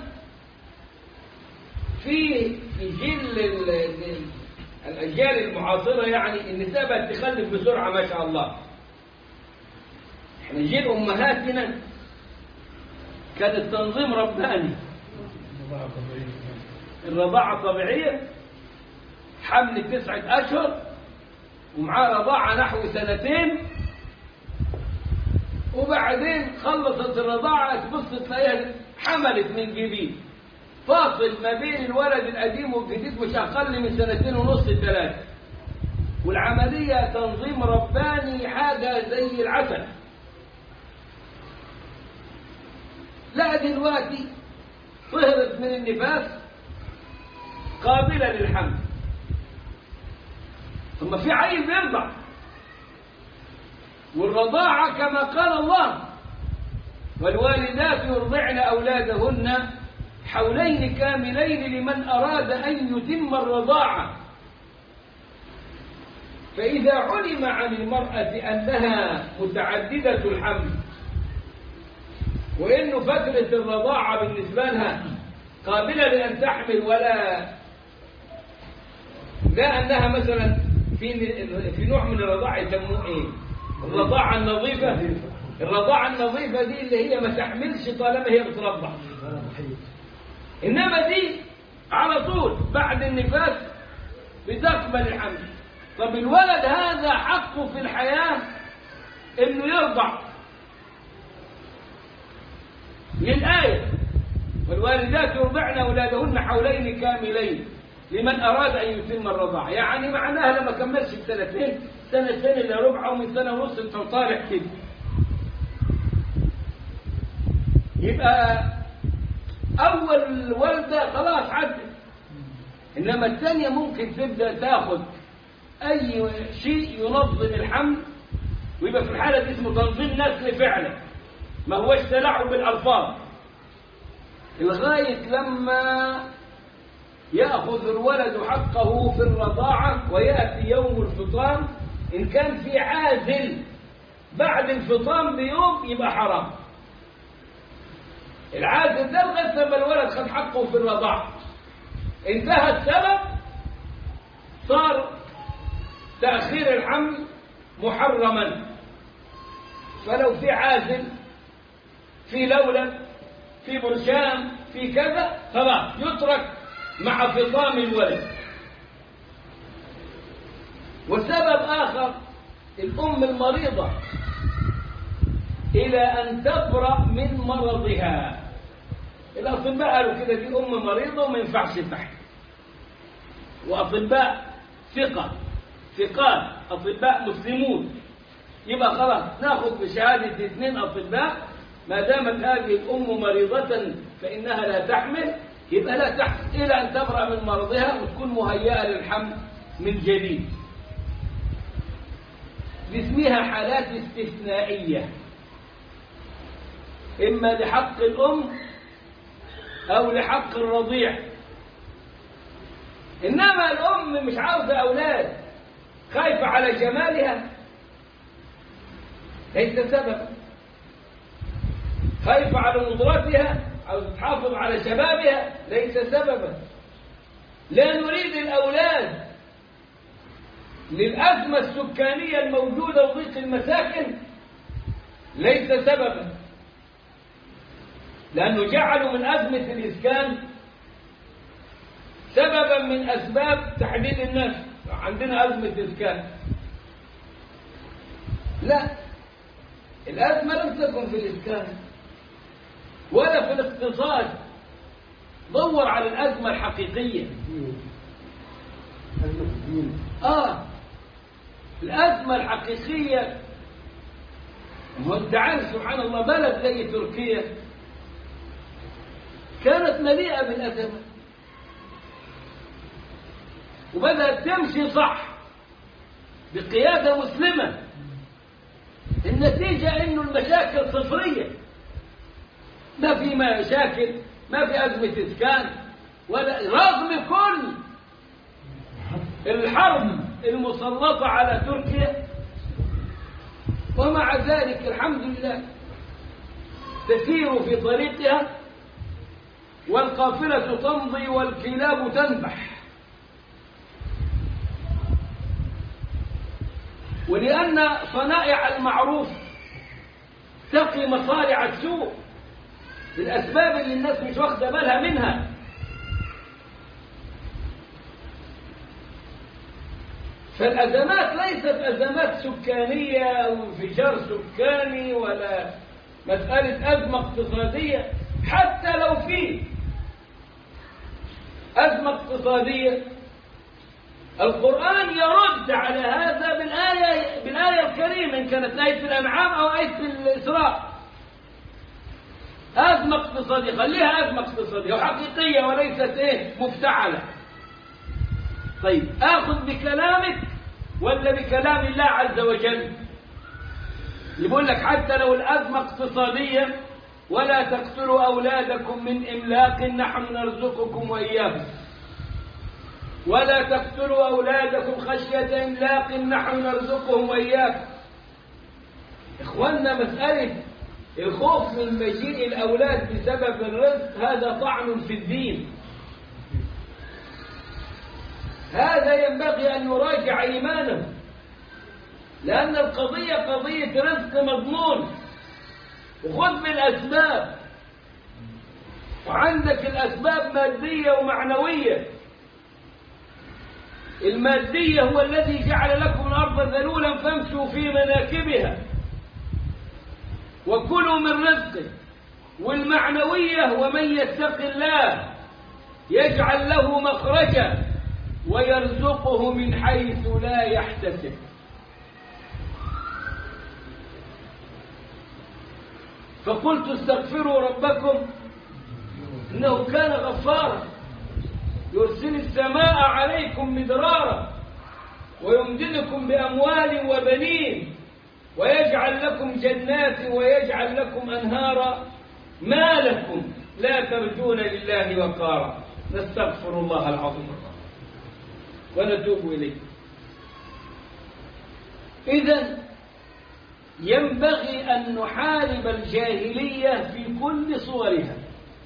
A: في في جيل الأجيال المعاصرة يعني النساء بقت تخلف بسرعة ما شاء الله. احنا جيل أمهاتنا كان التنظيم رباني، الرضاعة طبيعية، حمل تسعة أشهر ومعاه رضاعة نحو سنتين، وبعدين خلصت الرضاعة تبص تلاقيها حملت من جديد. فاصل ما بين الولد القديم والجديد مش أقل من سنتين ونص ثلاثة، والعملية تنظيم رباني حاجة زي العسل. لا دلوقتي ظهرت من النفاس قابلة للحمل، ثم في عيل بيرضع، والرضاعة كما قال الله والوالدات يرضعن أولادهن حولين كاملين لمن أراد أن يتم الرضاعة. فإذا علم عن المرأة أنها متعددة الحمل وإنه فترة الرضاعة بالنسبة لها قابلة لأن تحمل ولا لا أنها مثلا في في نوع من الرضاعة يسموه إيه؟ الرضاعة النظيفة. الرضاعة النظيفة دي اللي هي ما تحملش طالما هي بترضع، إنما دي على طول بعد النفاس بتقبل الحمل. طب الولد هذا حقه في الحياة إنه يرضع للآية والوالدات يرضعن أولادهن حولين كاملين لمن أراد أن يتم الرضاعة. يعني معناها لما كملش بسنتين سنتين إلا ربع أو من سنة ونص أنت طالع كده، يبقى أول والدة خلاص عدت. إنما الثانية ممكن تبدأ تاخذ أي شيء ينظم الحمل، ويبقى في الحالة دي اسمه تنظيم نسل فعلا، ما هوش تلاعب بالألفاظ. لغاية لما يأخذ الولد حقه في الرضاعة ويأتي يوم الفطام. إن كان في عازل بعد الفطام بيوم يبقى حرام. العازل ده لغاية لما الولد خد حقه في الرضاعة، انتهى السبب، صار تأخير الحمل محرما. فلو في عازل، في لولب، في برشام، في كذا، خلاص يترك مع فطام الولد. وسبب آخر الأم المريضة إلى أن تبرأ من مرضها. الأطباء قالوا كده دي أم مريضة وما ينفعش تحت، وأطباء ثقة ثقات أطباء مسلمون، يبقى خلاص ناخذ بشهادة اثنين أطباء ما دامت هذه الأم مريضة فإنها لا تحمل، يبقى لا تحمل إلى أن تبرأ من مرضها وتكون مهيئة للحمل من جديد. اسمها حالات استثنائية، إما لحق الأم أو لحق الرضيع. إنما الأم مش عاوزة أولاد، خايفة على جمالها، ليس سبب. خايفة على نضرتها أو تحافظ على شبابها، ليس سببا. لا نريد الأولاد للأزمة السكانية الموجودة وضيق المساكن، ليس سببا. لأنه جعلوا من أزمة الإسكان سببا من أسباب تحديد الناس. عندنا أزمة إسكان، لا، الأزمة لم تكن في الإسكان ولا في الاقتصاد. دور على الأزمة الحقيقية. آه الأزمة الحقيقية. وانت عارف سبحان الله بلد زي تركيا كانت مليئة بالأزمات وبدأت تمشي صح بقيادة مسلمة. النتيجة إنه المشاكل صفرية، ما في مشاكل، ما في أزمة إسكان، ولا رغم كل الحرب المسلطة على تركيا، ومع ذلك الحمد لله تسير في طريقها والقافلة تمضي والكلاب تنبح. ولأن صنائع المعروف تقي مصارع السوء بالأسباب اللي الناس مش واخدة بالها منها. فالأزمات ليست أزمات سكانية أو انفجار سكاني ولا مسألة أزمة اقتصادية. حتى لو في أزمة اقتصادية القرآن يرد على هذا بالآية, بالآية الكريمة، إن كانت آية في الأنعام أو آية في الإسراء. أزمة اقتصادية، خليها أزمة اقتصادية وحقيقية وليست إيه مفتعلة. طيب آخذ بكلامك ولا بكلام الله عز وجل؟ يقول لك حتى لو الأزمة اقتصادية ولا تقتلوا أولادكم من إملاق نحن نرزقكم وإياهم، ولا تقتلوا أولادكم خشية إملاق نحن نرزقهم وإياكم. إخواننا مسألة الخوف من مجيء الأولاد بسبب الرزق هذا طعن في الدين. هذا ينبغي أن يراجع إيمانه، لأن القضية قضية رزق مضمون، وخذ بالأسباب، وعندك الأسباب مادية ومعنوية. المادية هو الذي جعل لكم الأرض ذلولا فامشوا في مناكبها وكلوا من رزقه، والمعنوية ومن يتق الله يجعل له مخرجا ويرزقه من حيث لا يحتسب. فقلت استغفروا ربكم إنه كان غفارا يرسل السماء عليكم مدرارا ويمددكم بأموال وبنين ويجعل لكم جنات ويجعل لكم أنهارا ما لكم لا ترجون لله وقارا نستغفر الله العظيم ونتوب إليه. إذن ينبغي أن نحارب الجاهلية في كل صورها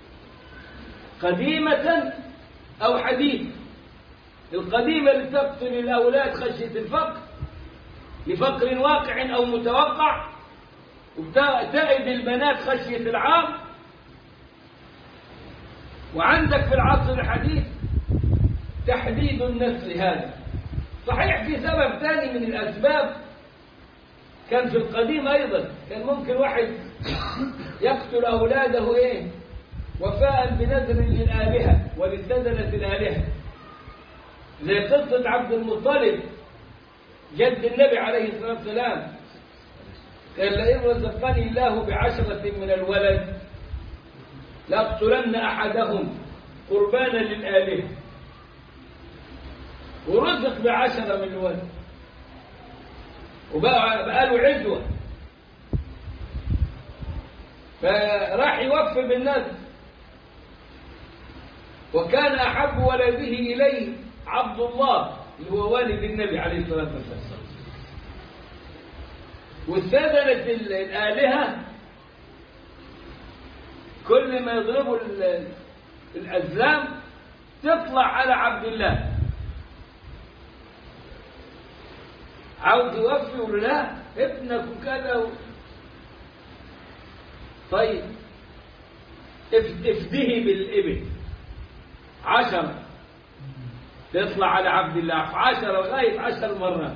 A: قديمة أو حديثة. القديمة لتقتل الأولاد خشية الفقر لفقر واقع أو متوقع، وتأيد البنات خشية العار. وعندك في العصر الحديث تحديد النسل. هذا صحيح في سبب ثاني من الأسباب كان في القديم أيضا، كان ممكن واحد يقتل أولاده إيه وفاء بنذر للآلهة ولسدنة الآلهة، زي قصة عبد المطلب جد النبي عليه الصلاة والسلام، قال لئن رزقني الله بعشرة من الولد لأقتلن أحدهم قربانا للآلهة، ورزق بعشرة من الولد وبقى له عدوة، فراح يوفي بالنذر، وكان أحب ولده إليه عبد الله اللي هو والد النبي عليه الصلاة والسلام. والسدنة الآلهة كل ما يضربوا الأزلام تطلع على عبد الله، عاوز يوفي ولا لا ابنك وكذا. طيب افديه بالإبل عشرة تطلع على عبد الله عشرة لغاية عشر مرات.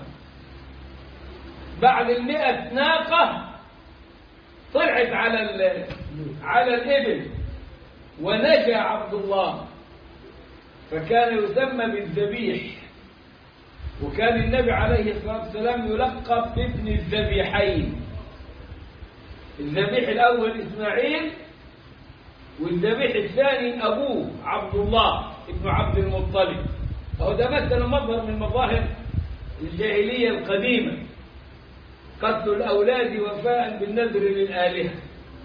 A: بعد المئة ناقة طلعت على على الإبل ونجا عبد الله، فكان يسمى بالذبيح. وكان النبي عليه الصلاة والسلام يلقب بابن الذبيحين، الذبيح الأول إسماعيل والذبيح الثاني أبوه عبد الله ابن عبد المطلب. أو ده مثلا مظهر من مظاهر الجاهلية القديمة، قتل الأولاد وفاء بالنذر للآلهة.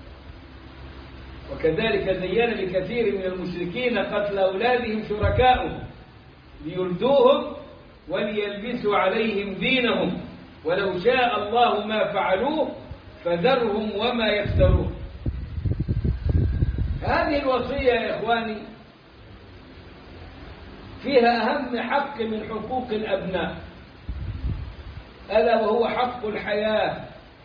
A: وكذلك زين لكثير من المشركين قتل أولادهم شركاؤهم ليردوهم وليلبسوا عليهم دينهم ولو شاء الله ما فعلوه فذرهم وما يفترون. هذه الوصية يا إخواني فيها أهم حق من حقوق الأبناء، ألا وهو حق الحياة.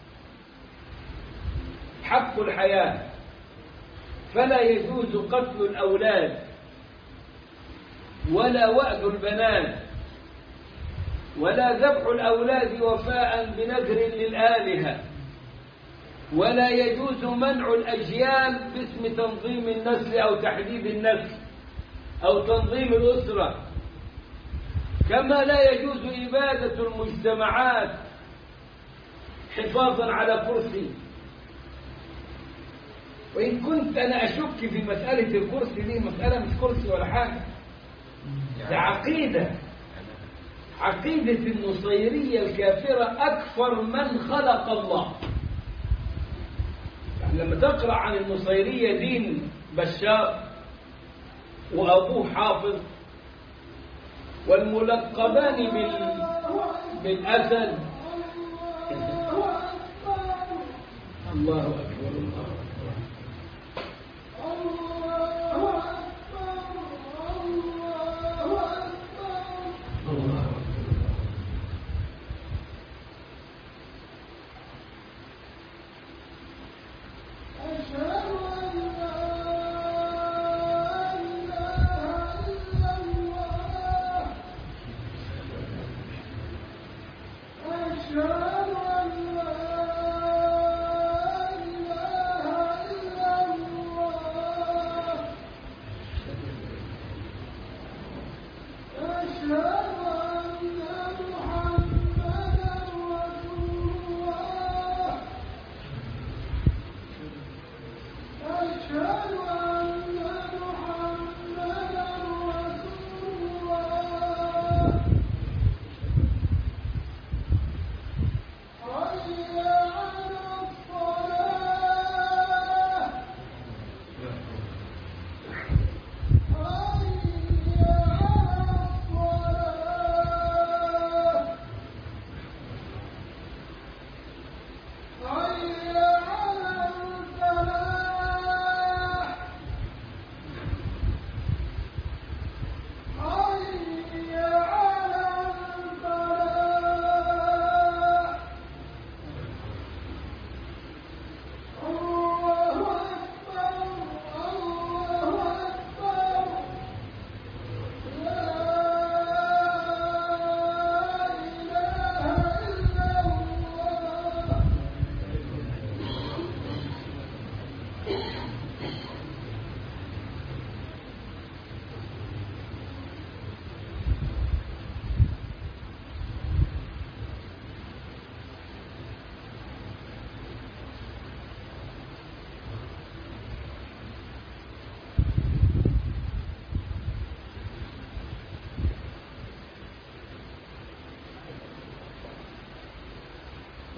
A: حق الحياة، فلا يجوز قتل الأولاد ولا وأد البنات ولا ذبح الأولاد وفاء بنذر للآلهة، ولا يجوز منع الأجيال باسم تنظيم النسل أو تحديد النسل أو تنظيم الأسرة، كما لا يجوز إبادة المجتمعات حفاظا على كرسي. وإن كنت أنا أشك في مسألة الكرسي دي، مسألة مش كرسي ولا حاجة، ده عقيدة، عقيدة النصيرية الكافرة أكفر من خلق الله. يعني لما تقرأ عن النصيرية دين بشار وأبوه حافظ والملقبان بال... بالأسد، الله أكبر الله أكبر الله أكبر.
B: أشهد أن لا إله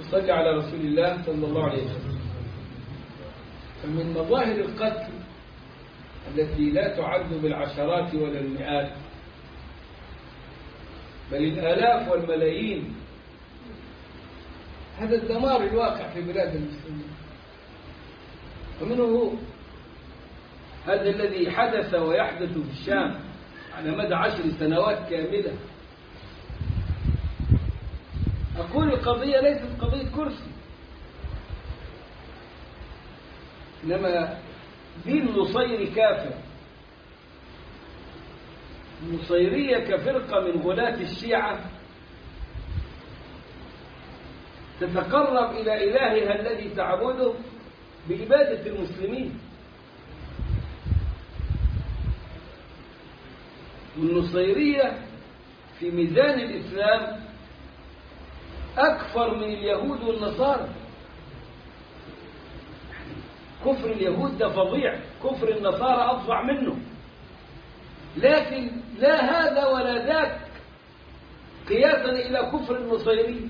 A: صلى على رسول الله صلى الله عليه وسلم. فمن مظاهر القتل التي لا تعد بالعشرات ولا المئات بل الآلاف والملايين هذا الدمار الواقع في بلاد المسلمين. ومنه هو هذا الذي حدث ويحدث في الشام على مدى عشر سنوات كاملة. أقول القضية ليست قضية كرسي، إنما دين النصيري كافر. النصيرية كفرقة من غلاة الشيعة تتقرب إلى إلهها الذي تعبده بإبادة المسلمين. والنصيرية في ميزان الإسلام أكثر من اليهود والنصارى. كفر اليهود ده فظيع، كفر النصارى أفظع منه، لكن لا هذا ولا ذاك قياسا إلى كفر النصيري،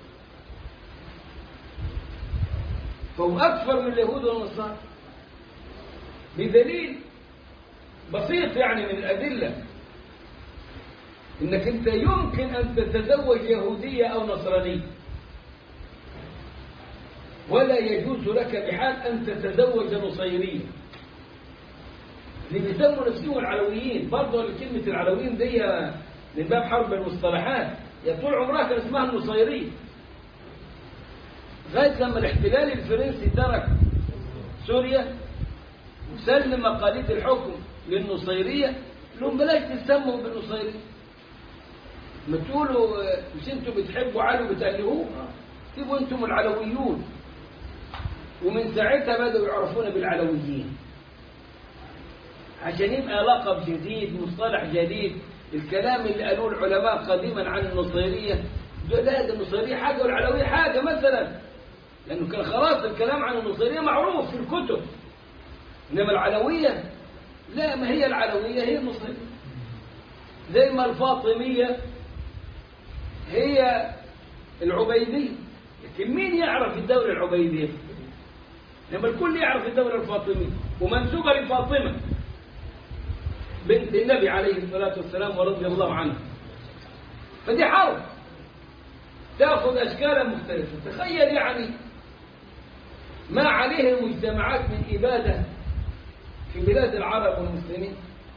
A: فهو أكثر من اليهود والنصارى بدليل بسيط يعني من الأدلة، إنك أنت يمكن أن تتزوج يهودية أو نصرانية، ولا يجوز لك بحال أن تتزوج نصيرية. اللي بيسموا نفسهم العلويين، برضه كلمة العلويين دي من باب حرب المصطلحات، يا طول عمرها كان اسمها النصيرية، لغاية لما الاحتلال الفرنسي ترك سوريا وسلم مقاليد الحكم للنصيرية، لهم بلاش تسموا بالنصيرية. ما تقولوا مش انتوا بتحبوا علي وبتألهوه، تبقوا انتم العلويون. ومن ساعتها بدأوا يعرفون بالعلويين عشان يبقى لقب جديد، مصطلح جديد. الكلام اللي قالوه العلماء قديما عن النصيرية، لا ده النصيرية حاجة والعلوية حاجة مثلا، لأنه كان خلاص الكلام عن النصيرية معروف في الكتب. إنما العلوية لا، ما هي العلوية هي النصيرية، زي ما الفاطمية هي العبيدية. لكن مين يعرف الدولة العبيدية؟ لما الكل يعرف الدولة الفاطمية ومنسوبة لفاطمة بنت النبي عليه الصلاة والسلام ورضي الله عنه. فدي حرب تأخذ أشكالا مختلفة. تخيل يعني ما عليه المجتمعات من إبادة في بلاد العرب والمسلمين،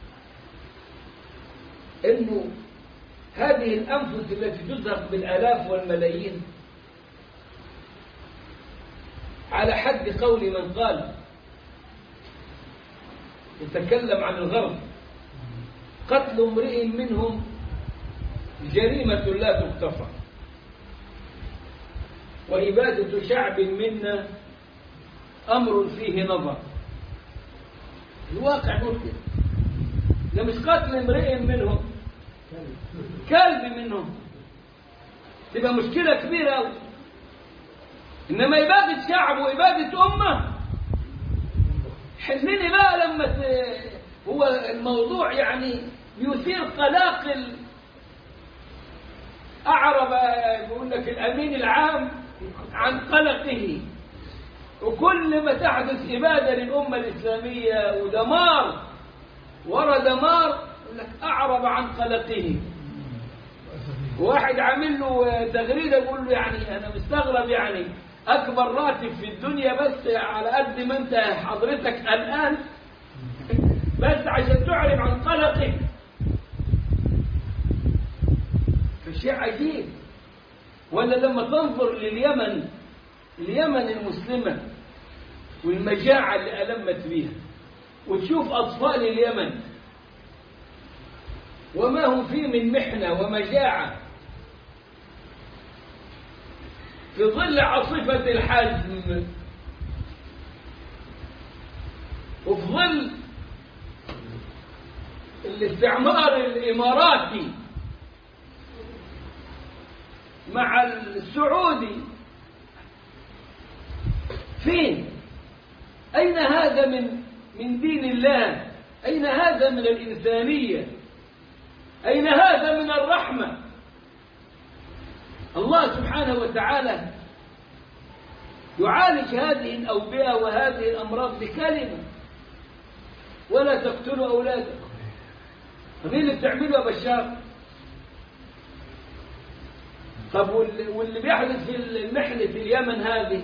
A: إنه هذه الأنفس التي تزهق بالآلاف والملايين على حد قول من قال يتكلم عن الغرب: قتل امرئ منهم جريمة لا تغتفر، وإبادة شعب منا أمر فيه نظر. الواقع يقول كده، ده مش قتل امرئ منهم، كلب منهم تبقى مشكلة كبيرة أوي. إنما إبادة شعب وإبادة أمة حلني بقى لما ت... هو الموضوع يعني يثير قلاقل. أعرب يقول لك الأمين العام عن قلقه، وكل ما تحدث إبادة للأمة الإسلامية ودمار ورا دمار يقول لك أعرب عن قلقه. واحد عامل له تغريدة يقول له يعني أنا مستغرب، يعني أكبر راتب في الدنيا بس على قد ما أنت حضرتك الآن بس عشان تعلم عن قلقك. فشيء عجيب. ولا لما تنظر لليمن، اليمن المسلمة والمجاعة اللي ألمت بها، وتشوف أطفال اليمن وما هم فيه من محنة ومجاعة في ظل عاصفة الحزم، وفي ظل الاستعمار الإماراتي مع السعودي. فين؟ أين هذا من من دين الله؟ أين هذا من الإنسانية؟ أين هذا من الرحمة؟ الله سبحانه وتعالى يعالج هذه الأوبئة وهذه الأمراض بكلمة: ولا تقتلوا أولادكم. مين اللي بتعمله يا بشار؟ طب واللي بيحدث في المحنة في اليمن هذه،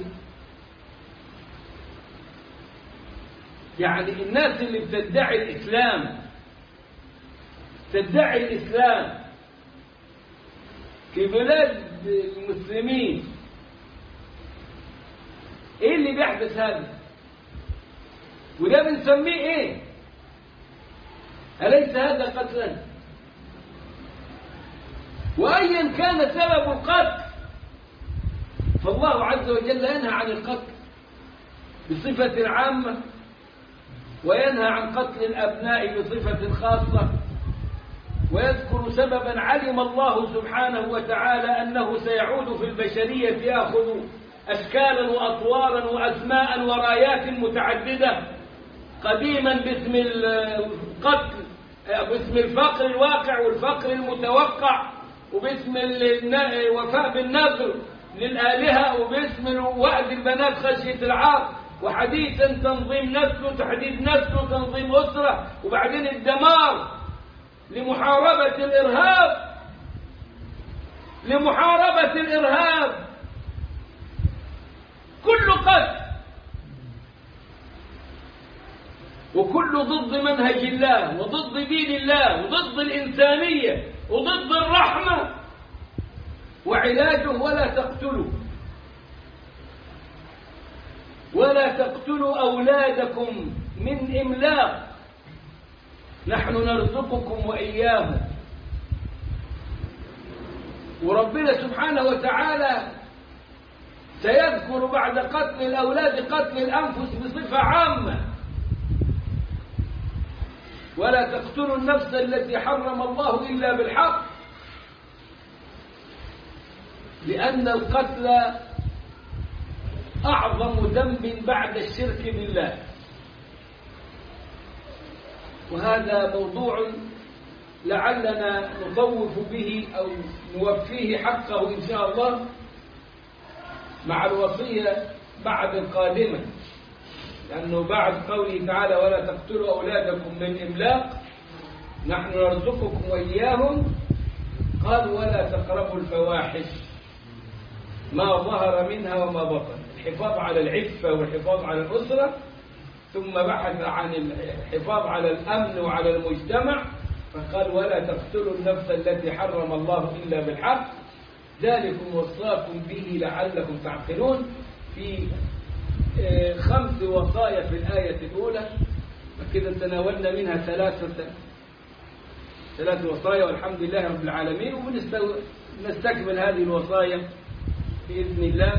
A: يعني الناس اللي بتدعي الإسلام تدعي الإسلام في بلاد المسلمين، ايه اللي بيحدث هذا؟ وده بنسميه ايه؟ أليس هذا قتلا؟ وأيا كان سبب القتل فالله عز وجل ينهى عن القتل بصفة عامة، وينهى عن قتل الأبناء بصفة خاصة، ويذكر سببا علم الله سبحانه وتعالى أنه سيعود في البشرية يأخذ أشكالا وأطوارا وأسماء ورايات متعددة، قديما باسم القتل، باسم الفقر الواقع والفقر المتوقع، وباسم الوفاء بالنذر للآلهة، وباسم وأد البنات خشية العار، وحديثا تنظيم نسل وتحديد نسل وتنظيم أسرة، وبعدين الدمار لمحاربة الإرهاب لمحاربة الإرهاب كل قتل، وكل ضد منهج الله وضد دين الله وضد الإنسانية وضد الرحمة، وعلاجه ولا تقتلوا ولا تقتلوا أولادكم من إملاق، نحن نرزقكم وإياهم. وربنا سبحانه وتعالى سيذكر بعد قتل الأولاد قتل الأنفس بصفة عامة: ولا تقتلوا النفس التي حرم الله إلا بالحق، لأن القتل أعظم ذنب بعد الشرك بالله. وهذا موضوع لعلنا نطوف به أو نوفيه حقه إن شاء الله مع الوصية بعد القادمة، لأنه بعد قوله تعالى: ولا تقتلوا أولادكم من إملاق نحن نرزقكم وإياهم، قال: ولا تقربوا الفواحش ما ظهر منها وما بطن، الحفاظ على العفة والحفاظ على الأسرة، ثم بحث عن الحفاظ على الأمن وعلى المجتمع فقال: ولا تقتلوا النفس التي حرم الله إلا بالحق ذلكم وصاكم به لعلكم تعقلون. في خمس وصايا في الآية الأولى، وكذا تناولنا منها ثلاثة ثلاث وصايا والحمد لله رب العالمين، ونستكمل هذه الوصايا بإذن الله.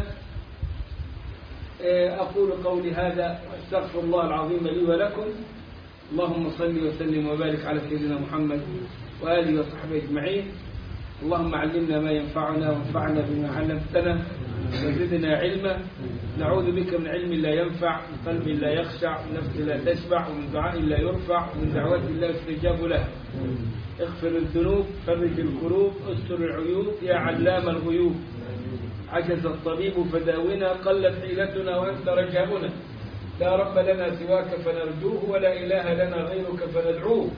A: أقول قولي هذا واستغفر الله العظيم لي ولكم. اللهم صل وسلم وبارك على سيدنا محمد وآله وصحبه أجمعين. اللهم علمنا ما ينفعنا وانفعنا بما علمتنا وزدنا علما. نعوذ بك من علم لا ينفع، من قلب لا يخشع، من نفس لا تشبع، ومن دعاء لا يرفع، ومن دعوات لا يستجاب لها. اغفر الذنوب، فرج الكروب، استر العيوب، يا علام الغيوب. عجز الطبيب فداونا، قلت حيلتنا وأنت رجاؤنا. لا رب لنا سواك فنرجوه، ولا إله لنا غيرك فندعوه.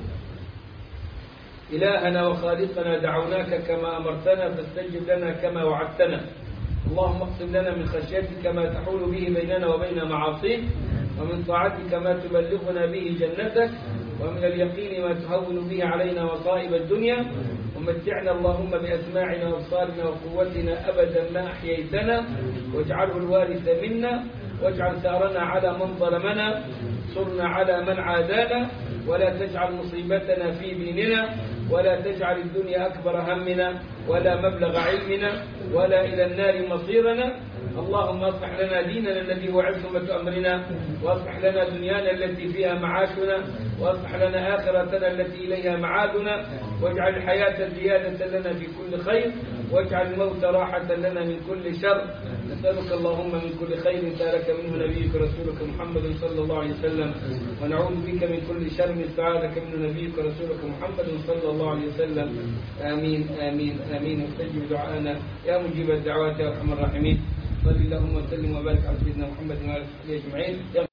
A: إلهنا وخالقنا دعوناك كما أمرتنا، فاستجب لنا كما وعدتنا. اللهم اقسم لنا من خشيتك ما تحول به بيننا وبين معاصيك، ومن طاعتك ما تبلغنا به جنتك، ومن اليقين ما تهون به علينا مصائب الدنيا. ومتعنا اللهم بأسماعنا وأبصارنا وقوتنا أبدا ما أحييتنا، واجعله الوارث منا، واجعل ثارنا على من ظلمنا، انصرنا على من عادانا، ولا تجعل مصيبتنا في ديننا، ولا تجعل الدنيا أكبر همنا ولا مبلغ علمنا ولا إلى النار مصيرنا. اللهم اصلح لنا ديننا الذي هو عصمة أمرنا، واصلح لنا دنيانا التي فيها معاشنا، واصلح لنا آخرتنا التي إليها معادنا، واجعل الحياة زيادة لنا في كل خير، واجعل الموت راحة لنا من كل شر. نسألك اللهم من كل خير سألك منه نبيك رسولك محمد صلى الله عليه وسلم، ونعوذ بك من كل شر استعاذك منه نبيك رسولك محمد صلى الله عليه وسلم. آمين آمين آمين. واستجب دعاءنا يا مجيب الدعوات يا أرحم الراحمين. صل اللهم وسلم وبارك على سيدنا محمد وعلى اله وصحبه اجمعين.